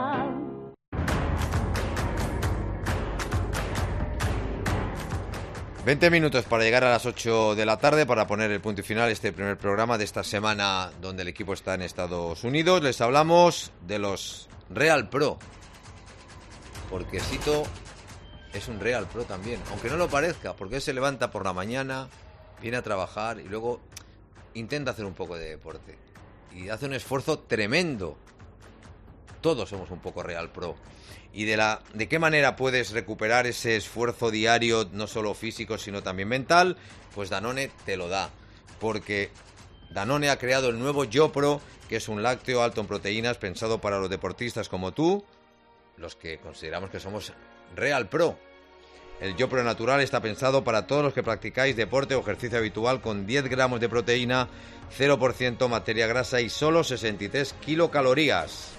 veinte minutos para llegar a las ocho de la tarde para poner el punto y final a este primer programa de esta semana donde el equipo está en Estados Unidos. Les hablamos de los Real Pro, porque Sito es un Real Pro también, aunque no lo parezca, porque él se levanta por la mañana, viene a trabajar y luego intenta hacer un poco de deporte y hace un esfuerzo tremendo. Todos somos un poco Real Pro. Y de la de qué manera puedes recuperar ese esfuerzo diario, no solo físico, sino también mental, pues Danone te lo da. Porque Danone ha creado el nuevo YoPro, que es un lácteo alto en proteínas pensado para los deportistas como tú, los que consideramos que somos Real Pro. El YoPro natural está pensado para todos los que practicáis deporte o ejercicio habitual, con diez gramos de proteína, cero por ciento materia grasa y solo sesenta y tres kilocalorías.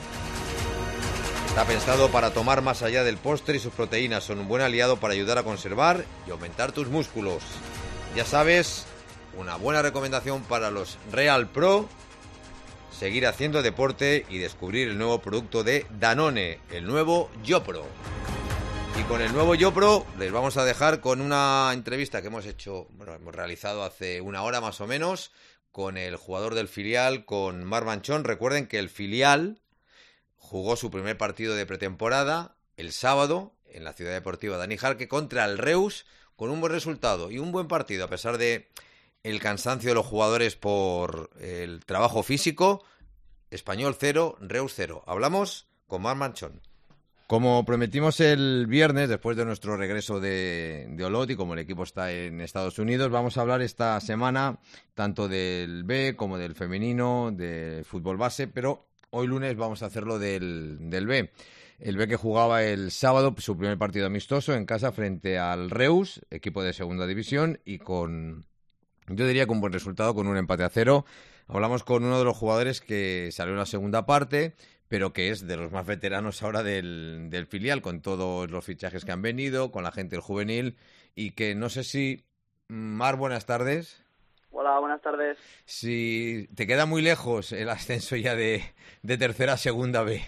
Está pensado para tomar más allá del postre y sus proteínas son un buen aliado para ayudar a conservar y aumentar tus músculos. Ya sabes, una buena recomendación para los Real Pro, seguir haciendo deporte y descubrir el nuevo producto de Danone, el nuevo YoPro. Y con el nuevo YoPro les vamos a dejar con una entrevista que hemos hecho, bueno, hemos realizado hace una hora más o menos, con el jugador del filial, con Marc Manchón. Recuerden que el filial jugó su primer partido de pretemporada el sábado en la Ciudad Deportiva Dani Jarque contra el Reus con un buen resultado y un buen partido a pesar de el cansancio de los jugadores por el trabajo físico. Español cero, Reus cero. Hablamos con Marc Manchón. Como prometimos el viernes, después de nuestro regreso de, de Olot y como el equipo está en Estados Unidos, vamos a hablar esta semana tanto del B como del femenino, de fútbol base, pero hoy lunes vamos a hacerlo del, del B. El B que jugaba el sábado su primer partido amistoso en casa frente al Reus, equipo de segunda división, y con, yo diría, con un buen resultado, con un empate a cero. Hablamos con uno de los jugadores que salió en la segunda parte, pero que es de los más veteranos ahora del, del filial, con todos los fichajes que han venido, con la gente del juvenil, y que no sé si... Mar, buenas tardes. Hola, buenas tardes. Si te queda muy lejos el ascenso ya de, de tercera a segunda B.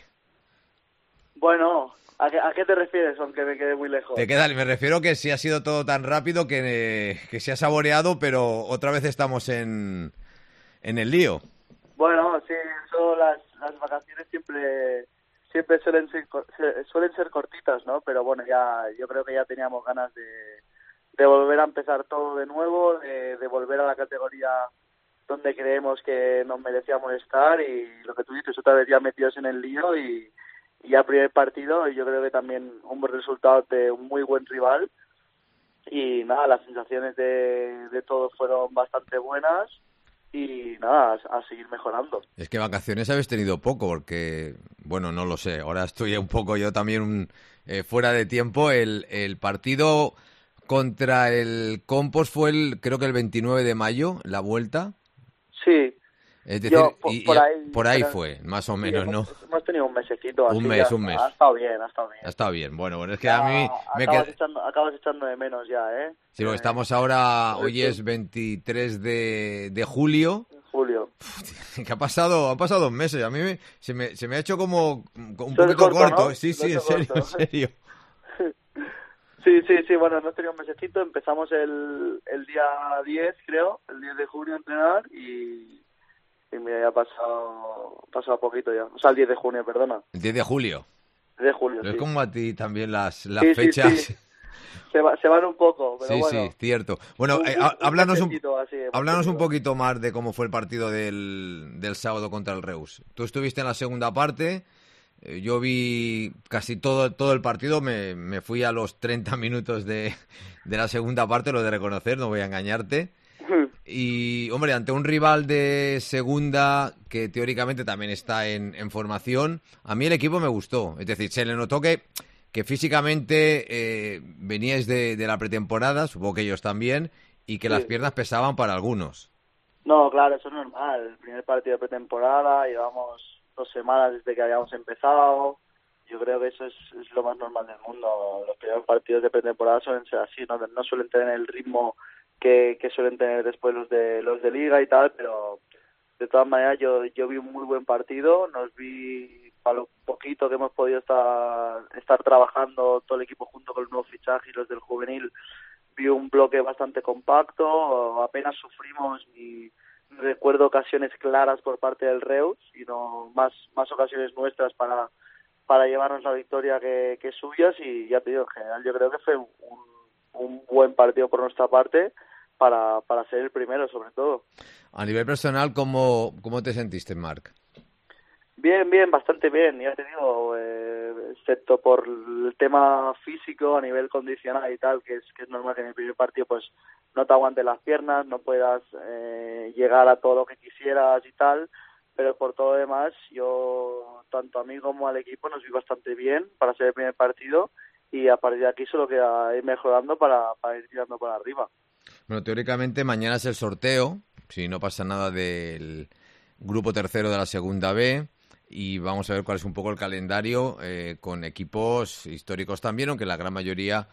Bueno, ¿a qué, ¿a qué te refieres, aunque me quede muy lejos? Te queda, me refiero que si ha sido todo tan rápido que, que se ha saboreado, pero otra vez estamos en, en el lío. Bueno, sí, eso, las, las vacaciones siempre siempre suelen ser, suelen ser cortitas, ¿no? Pero bueno, ya yo creo que ya teníamos ganas de... de volver a empezar todo de nuevo, de, de volver a la categoría donde creemos que nos merecíamos estar y lo que tú dices, otra vez ya metidos en el lío y, y ya primer partido y yo creo que también un buen resultado de un muy buen rival y nada, las sensaciones de, de todos fueron bastante buenas y nada, a, a seguir mejorando. Es que vacaciones habéis tenido poco porque, bueno, no lo sé, ahora estoy un poco yo también un, eh, fuera de tiempo, el, el partido... Contra el Compos fue el, creo que el veintinueve de mayo, la vuelta. Sí. Es decir, Yo, por, y, por ahí, por ahí pero, fue, más o menos, sí, ¿no? Hemos, hemos tenido un mesecito así. Un mes, ya, un mes. Ha estado bien, ha estado bien. Ha estado bien. Bueno, bueno, es que ya, a mí me acabas, queda... echando, acabas echando de menos ya, ¿eh? Sí, porque estamos ahora, hoy es veintitrés de, de julio. Julio. Que ha pasado, han pasado dos meses. A mí me, se, me, se me ha hecho como un Soy poquito corto, corto. ¿no? Sí, sí, en Soy serio, corto. en serio. Sí, sí, sí, bueno, hemos tenido un mesecito, empezamos el, el día diez, creo, el diez de junio a entrenar y, y mira, ya ha pasado, pasado poquito ya, o sea, el diez de junio, perdona. El diez de julio. diez de julio, Pero sí. es como a ti también las, las sí, fechas. Sí, sí. Se, va, se van un poco, pero sí, bueno. Sí, cierto. Bueno, un, eh, un, háblanos, un, así, háblanos un poquito más de cómo fue el partido del, del sábado contra el Reus. Tú estuviste en la segunda parte... Yo vi casi todo todo el partido, me, me fui a los treinta minutos de, de la segunda parte, lo de reconocer, no voy a engañarte. Y, hombre, ante un rival de segunda que teóricamente también está en, en formación, a mí el equipo me gustó. Es decir, se le notó que, que físicamente eh, veníais de, de la pretemporada, supongo que ellos también, y que Sí. las piernas pesaban para algunos. No, claro, eso es normal. El primer partido de pretemporada, llevamos dos semanas desde que habíamos empezado. Yo creo que eso es, es lo más normal del mundo. Los primeros partidos de pretemporada suelen ser así, no, no suelen tener el ritmo que, que suelen tener después los de los de liga y tal, pero de todas maneras yo yo vi un muy buen partido. Nos vi, para lo poquito que hemos podido estar estar trabajando todo el equipo junto con el nuevo fichaje y los del juvenil, vi un bloque bastante compacto, apenas sufrimos ni recuerdo ocasiones claras por parte del Reus, sino más más ocasiones nuestras para para llevarnos la victoria que, que suyas, y ya te digo, en general yo creo que fue un, un buen partido por nuestra parte para, para ser el primero, sobre todo. A nivel personal, ¿cómo, cómo te sentiste, Marc? Bien, bien, bastante bien, ya te digo, eh, excepto por el tema físico a nivel condicional y tal, que es que es normal que en el primer partido pues no te aguantes las piernas, no puedas eh, llegar a todo lo que quisieras y tal, pero por todo lo demás, yo, tanto a mí como al equipo, nos vi bastante bien para ser el primer partido, y a partir de aquí solo queda ir mejorando para, para ir tirando para arriba. Bueno, teóricamente mañana es el sorteo, si no pasa nada, del grupo tercero de la segunda B, y vamos a ver cuál es un poco el calendario eh, con equipos históricos también, aunque la gran mayoría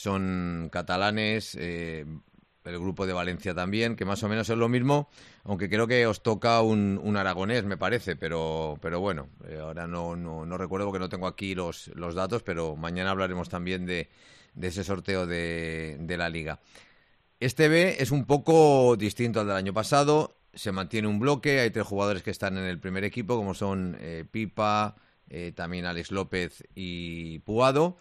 son catalanes, eh, el grupo de Valencia también, que más o menos es lo mismo, aunque creo que os toca un, un aragonés, me parece, pero pero bueno, eh, ahora no, no no recuerdo porque no tengo aquí los, los datos, pero mañana hablaremos también de, de ese sorteo de, de la Liga. Este B es un poco distinto al del año pasado, se mantiene un bloque, hay tres jugadores que están en el primer equipo, como son eh, Pipa, eh, también Alex López y Puado.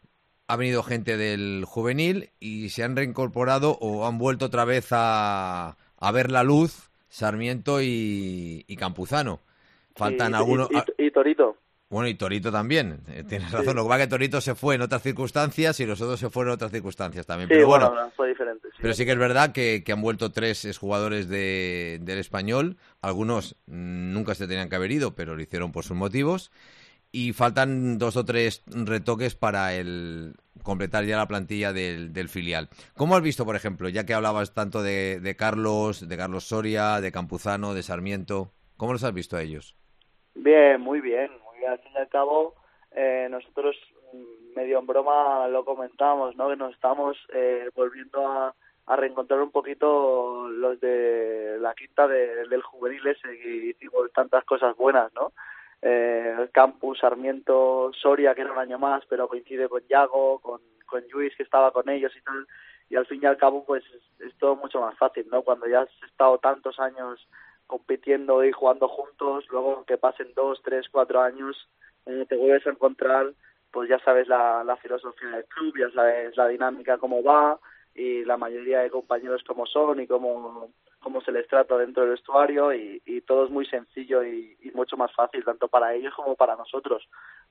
Ha venido gente del juvenil y se han reincorporado o han vuelto otra vez a, a ver la luz Sarmiento y, y Campuzano. Faltan y, algunos... y, y, y Torito. Bueno, y Torito también, eh, tienes razón. Sí. Lo que pasa es que Torito se fue en otras circunstancias y los otros se fueron en otras circunstancias también. Sí, pero bueno, bueno, fue diferente. Sí. Pero sí que es verdad que, que han vuelto tres exjugadores de, del Español. Algunos nunca se tenían que haber ido, pero lo hicieron por sus motivos. Y faltan dos o tres retoques para el completar ya la plantilla del, del filial. ¿Cómo has visto, por ejemplo, ya que hablabas tanto de, de Carlos, de Carlos Soria, de Campuzano, de Sarmiento, ¿cómo los has visto a ellos? Bien, muy bien. Muy bien. Al fin y al cabo, eh, nosotros medio en broma lo comentamos, ¿no? Que nos estamos eh, volviendo a, a reencontrar un poquito los de la quinta de, del juvenil ese, y hicimos tantas cosas buenas, ¿no? Eh, el Campus, Sarmiento, Soria, que era un año más, pero coincide con Yago, con, con Luis, que estaba con ellos y tal, y al fin y al cabo pues es, es todo mucho más fácil, ¿no? Cuando ya has estado tantos años compitiendo y jugando juntos, luego que pasen dos, tres, cuatro años, eh, te vuelves a encontrar, pues ya sabes la, la filosofía del club, ya sabes la dinámica cómo va, y la mayoría de compañeros cómo son y cómo, cómo se les trata dentro del vestuario, y, y todo es muy sencillo y, y mucho más fácil, tanto para ellos como para nosotros.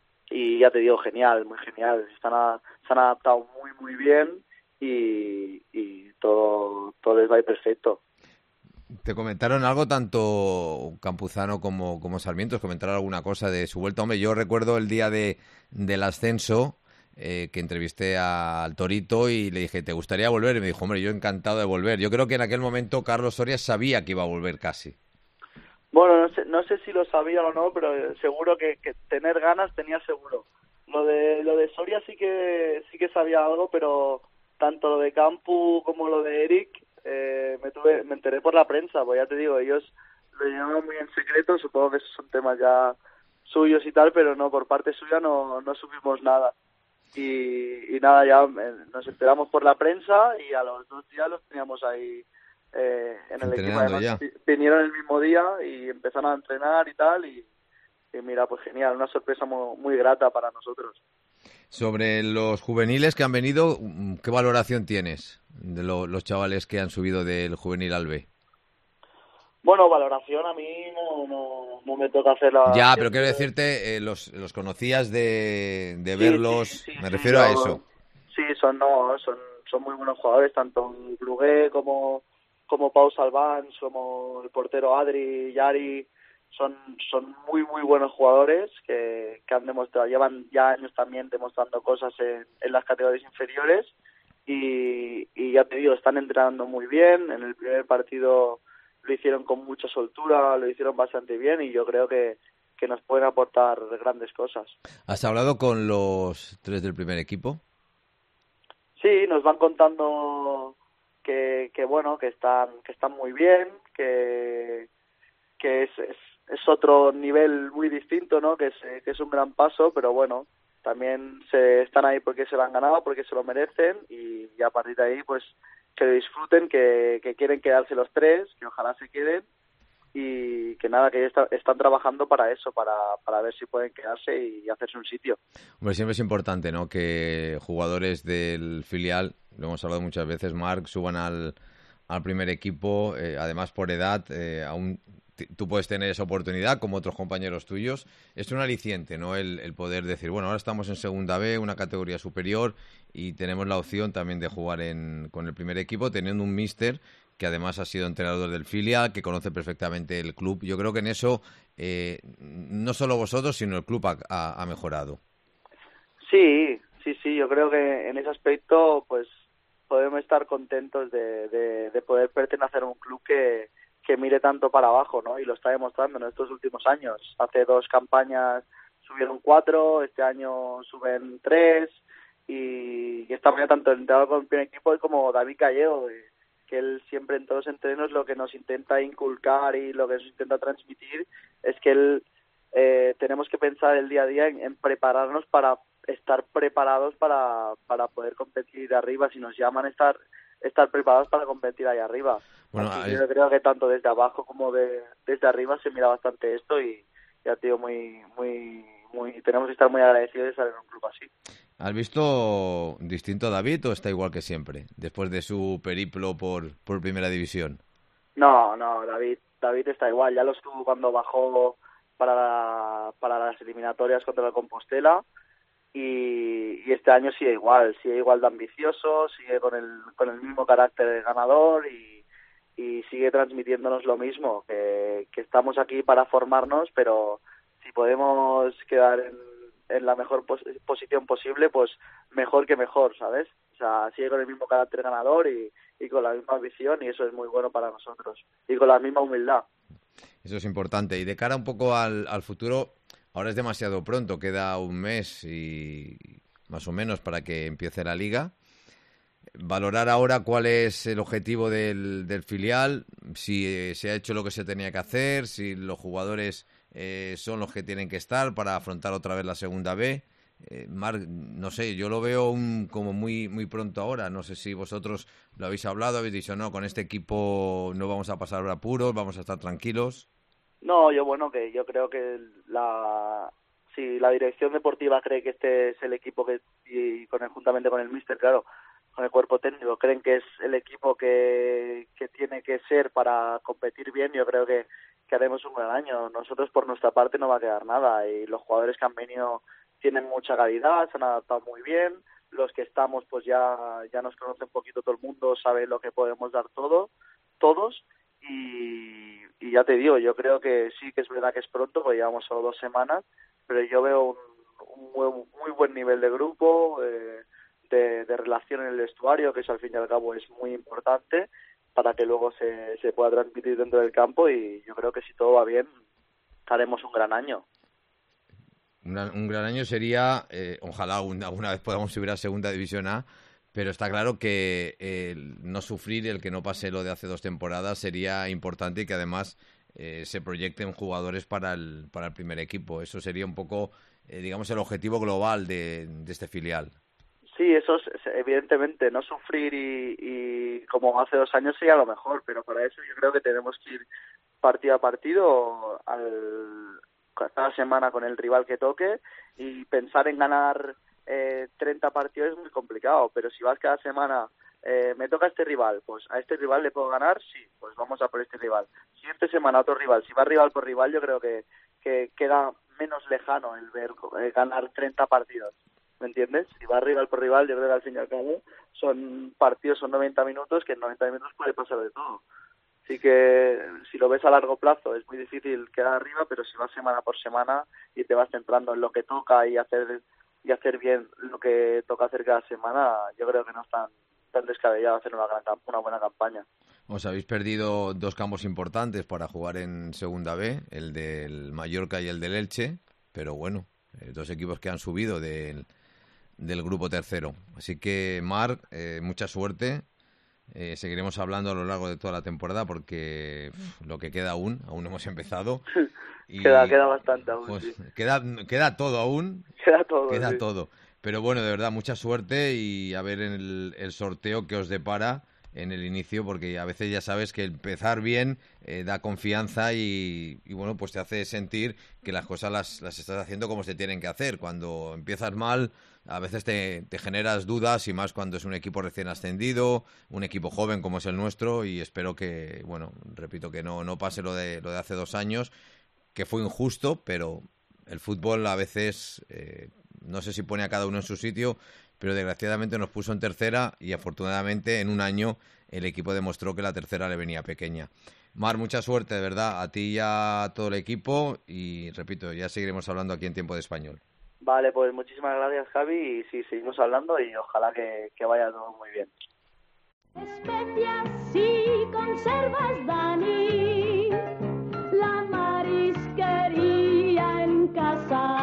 Y ya te digo, genial, muy genial. Están a, se han adaptado muy, muy bien y, y todo, todo les va a ir perfecto. ¿Te comentaron algo tanto Campuzano como, como Sarmiento? ¿Os comentaron alguna cosa de su vuelta? Hombre, yo recuerdo el día de del ascenso, Eh, que entrevisté a, al Torito y le dije, ¿te gustaría volver? Y me dijo, hombre, yo encantado de volver. Yo creo que en aquel momento Carlos Soria sabía que iba a volver casi. Bueno, no sé, no sé si lo sabía o no, pero seguro que, que tener ganas tenía seguro. Lo de lo de Soria sí que sí que sabía algo, pero tanto lo de Campu como lo de Eric eh, me tuve me enteré por la prensa, pues ya te digo, ellos lo llevaban muy en secreto, supongo que esos son temas ya suyos y tal, pero no, por parte suya no, no supimos nada. Y, y nada, ya nos enteramos por la prensa y a los dos días los teníamos ahí eh, en el equipo. Además, ya. Vinieron el mismo día y empezaron a entrenar y tal, y, y mira, pues genial, una sorpresa muy, muy grata para nosotros. Sobre los juveniles que han venido, ¿qué valoración tienes de lo, los chavales que han subido del juvenil al B? Bueno, valoración a mí no, no, no me toca hacer la... Ya, pero quiero decirte, eh, los, los conocías de, de sí, verlos, sí, sí, me sí, refiero yo, a eso. Sí, son no, son son muy buenos jugadores, tanto Brugué como, como Pau Salvans, como el portero Adri, Yari, son son muy muy buenos jugadores que, que han demostrado, llevan ya años también demostrando cosas en, en las categorías inferiores y, y ya te digo, están entrenando muy bien. En el primer partido lo hicieron con mucha soltura, lo hicieron bastante bien y yo creo que, que nos pueden aportar grandes cosas. ¿Has hablado con los tres del primer equipo? Sí, nos van contando que, que bueno, que están que están muy bien, que que es, es es otro nivel muy distinto, ¿no? Que es que es un gran paso, pero bueno, también se están ahí porque se lo han ganado, porque se lo merecen y, y a partir de ahí pues que disfruten, que, que quieren quedarse los tres, que ojalá se queden y que nada, que está, están trabajando para eso, para, para ver si pueden quedarse y hacerse un sitio. Hombre, siempre es importante, ¿no?, que jugadores del filial, lo hemos hablado muchas veces, Marc, suban al, al primer equipo, eh, además por edad, eh, aún tú puedes tener esa oportunidad como otros compañeros tuyos. Es un aliciente, ¿no?, el, el poder decir, bueno, ahora estamos en segunda B, una categoría superior, y tenemos la opción también de jugar en, con el primer equipo, teniendo un míster que además ha sido entrenador del filial, que conoce perfectamente el club. Yo creo que en eso eh, no solo vosotros, sino el club ha, ha, ha mejorado. Sí, sí, sí, yo creo que en ese aspecto pues podemos estar contentos de, de, de poder pertenecer a un club que que mire tanto para abajo, ¿no? Y lo está demostrando en estos últimos años. Hace dos campañas subieron cuatro, este año suben tres, y, y esta mañana tanto el entrenador con el primer equipo como David Gallego, que él siempre en todos los entrenos lo que nos intenta inculcar y lo que nos intenta transmitir es que él eh, tenemos que pensar el día a día en, en prepararnos para estar preparados para, para poder competir arriba. Si nos llaman, estar estar preparados para competir ahí arriba. Bueno, Así que yo creo que tanto desde abajo como de, desde arriba se mira bastante esto y ya te digo, muy, muy, muy, tenemos que estar muy agradecidos de estar en un club así. ¿Has visto distinto a David o está igual que siempre, después de su periplo por, por primera división? No, no, David, David está igual, ya lo estuvo cuando bajó para, la, para las eliminatorias contra la Compostela. Y, y este año sigue igual, sigue igual de ambicioso, sigue con el con el mismo carácter de ganador y, y sigue transmitiéndonos lo mismo, que, que estamos aquí para formarnos, pero si podemos quedar en, en la mejor pos- posición posible, pues mejor que mejor, ¿sabes? O sea, sigue con el mismo carácter ganador y, y con la misma ambición, y eso es muy bueno para nosotros, y con la misma humildad. Eso es importante. Y de cara un poco al, al futuro, ahora es demasiado pronto, queda un mes y más o menos para que empiece la liga. Valorar ahora cuál es el objetivo del, del filial, si eh, se ha hecho lo que se tenía que hacer, si los jugadores eh, son los que tienen que estar para afrontar otra vez la segunda B. Eh, Marc, no sé, yo lo veo un, como muy muy pronto ahora. No sé si vosotros lo habéis hablado, habéis dicho, no, con este equipo no vamos a pasar apuros, vamos a estar tranquilos. No, yo bueno, que yo creo que la si la dirección deportiva cree que este es el equipo que, y con el, juntamente con el míster, claro, con el cuerpo técnico, creen que es el equipo que, que tiene que ser para competir bien, yo creo que, que haremos un gran año. Nosotros por nuestra parte no va a quedar nada y los jugadores que han venido tienen mucha calidad, se han adaptado muy bien, los que estamos pues ya, ya nos conoce un poquito todo el mundo, sabe lo que podemos dar todo, todos. Y, y ya te digo, yo creo que sí que es verdad que es pronto, porque llevamos solo dos semanas, pero yo veo un, un muy, muy buen nivel de grupo, eh, de, de relación en el vestuario, que eso al fin y al cabo es muy importante para que luego se, se pueda transmitir dentro del campo, y yo creo que si todo va bien, haremos un gran año. Un, un gran año sería, eh, ojalá una, alguna vez podamos subir a Segunda División A, pero está claro que el no sufrir, el que no pase lo de hace dos temporadas sería importante y que además eh, se proyecten jugadores para el, para el primer equipo. Eso sería un poco, eh, digamos, el objetivo global de, de este filial. Sí, eso es, evidentemente, no sufrir y, y como hace dos años sería lo mejor, pero para eso yo creo que tenemos que ir partido a partido, al, cada semana con el rival que toque, y pensar en ganar eh, treinta partidos es muy complicado, pero si vas cada semana, eh, me toca este rival, pues a este rival le puedo ganar, sí, pues vamos a por este rival. Siguiente semana otro rival, si va rival por rival, yo creo que, que queda menos lejano el ver eh, ganar treinta partidos. ¿Me entiendes? Si va rival por rival, yo creo que al fin y al cabo son partidos, son noventa minutos, que en noventa minutos puede pasar de todo. Así que si lo ves a largo plazo es muy difícil quedar arriba, pero si vas semana por semana y te vas centrando en lo que toca y hacer y hacer bien lo que toca hacer cada semana, yo creo que no es tan, tan descabellado hacer una, gran, una buena campaña. Os habéis perdido dos campos importantes para jugar en Segunda B, el del Mallorca y el del Elche, pero bueno, eh, dos equipos que han subido del, del grupo tercero. Así que, Marc, eh, mucha suerte. Eh, seguiremos hablando a lo largo de toda la temporada porque uf, lo que queda aún, aún no hemos empezado. Y, queda, queda bastante aún, pues, sí. Queda, queda todo aún. Queda todo, Queda sí. todo. Pero bueno, de verdad, mucha suerte y a ver en el, el sorteo que os depara en el inicio, porque a veces ya sabes que empezar bien eh, da confianza y, y bueno, pues te hace sentir que las cosas las, las estás haciendo como se tienen que hacer. Cuando empiezas mal, a veces te, te generas dudas y más cuando es un equipo recién ascendido, un equipo joven como es el nuestro, y espero que, bueno, repito, que no, no pase lo de, lo de hace dos años, que fue injusto, pero el fútbol a veces, eh, no sé si pone a cada uno en su sitio, pero desgraciadamente nos puso en tercera y afortunadamente en un año el equipo demostró que la tercera le venía pequeña. Mar, mucha suerte, de verdad, a ti y a todo el equipo y, repito, ya seguiremos hablando aquí en Tiempo de Español. Vale, pues muchísimas gracias, Javi, y sí, seguimos hablando y ojalá que, que vaya todo muy bien. Especias y conservas, Dani, la marisquería en casa.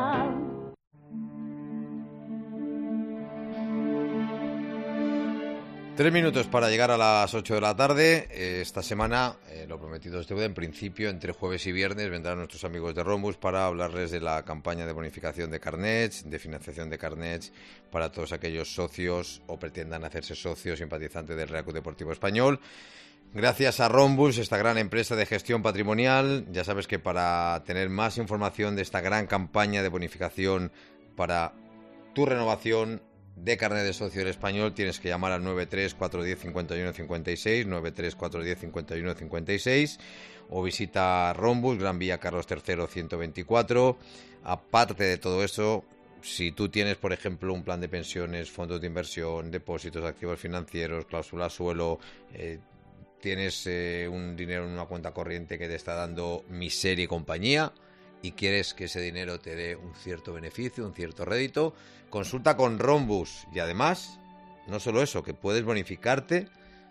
Tres minutos para llegar a las ocho de la tarde. Eh, esta semana, eh, lo prometido es deuda, en principio, entre jueves y viernes vendrán nuestros amigos de Rhombus para hablarles de la campaña de bonificación de carnets, de financiación de carnets para todos aquellos socios o pretendan hacerse socios simpatizantes del Real Club Deportivo Español. Gracias a Rhombus, esta gran empresa de gestión patrimonial. Ya sabes que para tener más información de esta gran campaña de bonificación para tu renovación de carnet de socio del Español tienes que llamar al nueve tres cuatro uno cero cinco uno cinco seis, nueve tres cuatro uno cero cinco uno cinco seis, o visita Rhombus, Gran Vía Carlos tercero ciento veinticuatro. Aparte de todo eso, si tú tienes, por ejemplo, un plan de pensiones, fondos de inversión, depósitos, activos financieros, cláusula suelo, eh, tienes eh, un dinero en una cuenta corriente que te está dando miseria y compañía y quieres que ese dinero te dé un cierto beneficio, un cierto rédito, consulta con Rhombus. Y además, no solo eso, que puedes bonificarte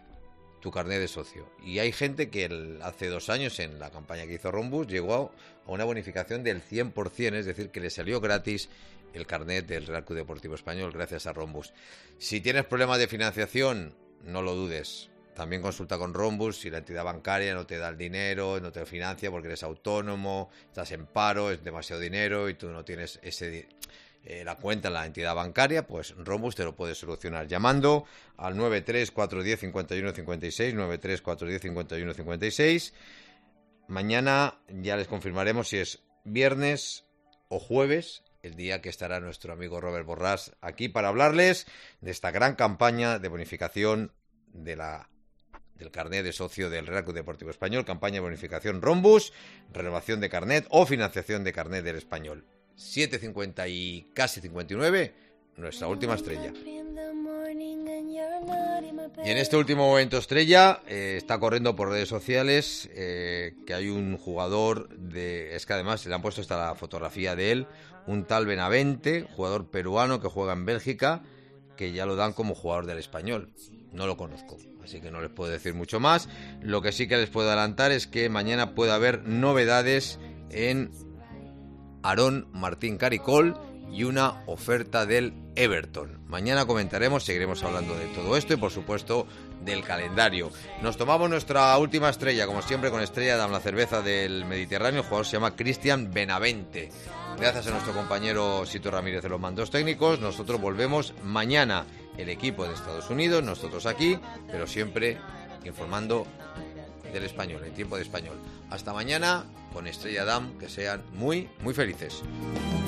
tu carnet de socio. Y hay gente que el, hace dos años, en la campaña que hizo Rhombus, llegó a una bonificación del cien por ciento, es decir, que le salió gratis el carnet del Real Club Deportivo Español gracias a Rhombus. Si tienes problemas de financiación, no lo dudes. También consulta con Rhombus si la entidad bancaria no te da el dinero, no te lo financia porque eres autónomo, estás en paro, es demasiado dinero y tú no tienes ese eh, la cuenta en la entidad bancaria, pues Rhombus te lo puede solucionar llamando al nueve tres cuatro uno cero cinco uno cinco seis, nueve tres cuatro uno cero cinco uno cinco seis. Mañana ya les confirmaremos si es viernes o jueves, el día que estará nuestro amigo Robert Borràs aquí para hablarles de esta gran campaña de bonificación de la del carnet de socio del Real Club Deportivo Español, campaña de bonificación Rhombus, renovación de carnet o financiación de carnet del Español. siete cincuenta y casi cincuenta y nueve, nuestra última estrella. Y en este último momento estrella eh, está corriendo por redes sociales eh, que hay un jugador de... Es que además se le han puesto esta la fotografía de él, un tal Benavente, jugador peruano que juega en Bélgica, que ya lo dan como jugador del Español. No lo conozco, así que no les puedo decir mucho más. Lo que sí que les puedo adelantar es que mañana puede haber novedades en Aarón Martín Caricol y una oferta del Everton. Mañana comentaremos, seguiremos hablando de todo esto y por supuesto del calendario. Nos tomamos nuestra última estrella, como siempre con Estrella Damm, la cerveza del Mediterráneo. El jugador se llama Cristian Benavente. Gracias a nuestro compañero Sito Ramírez de los mandos técnicos. Nosotros volvemos mañana, el equipo de Estados Unidos, nosotros aquí, pero siempre informando del español, en Tiempo de Español. Hasta mañana con Estrella Damm, que sean muy, muy felices.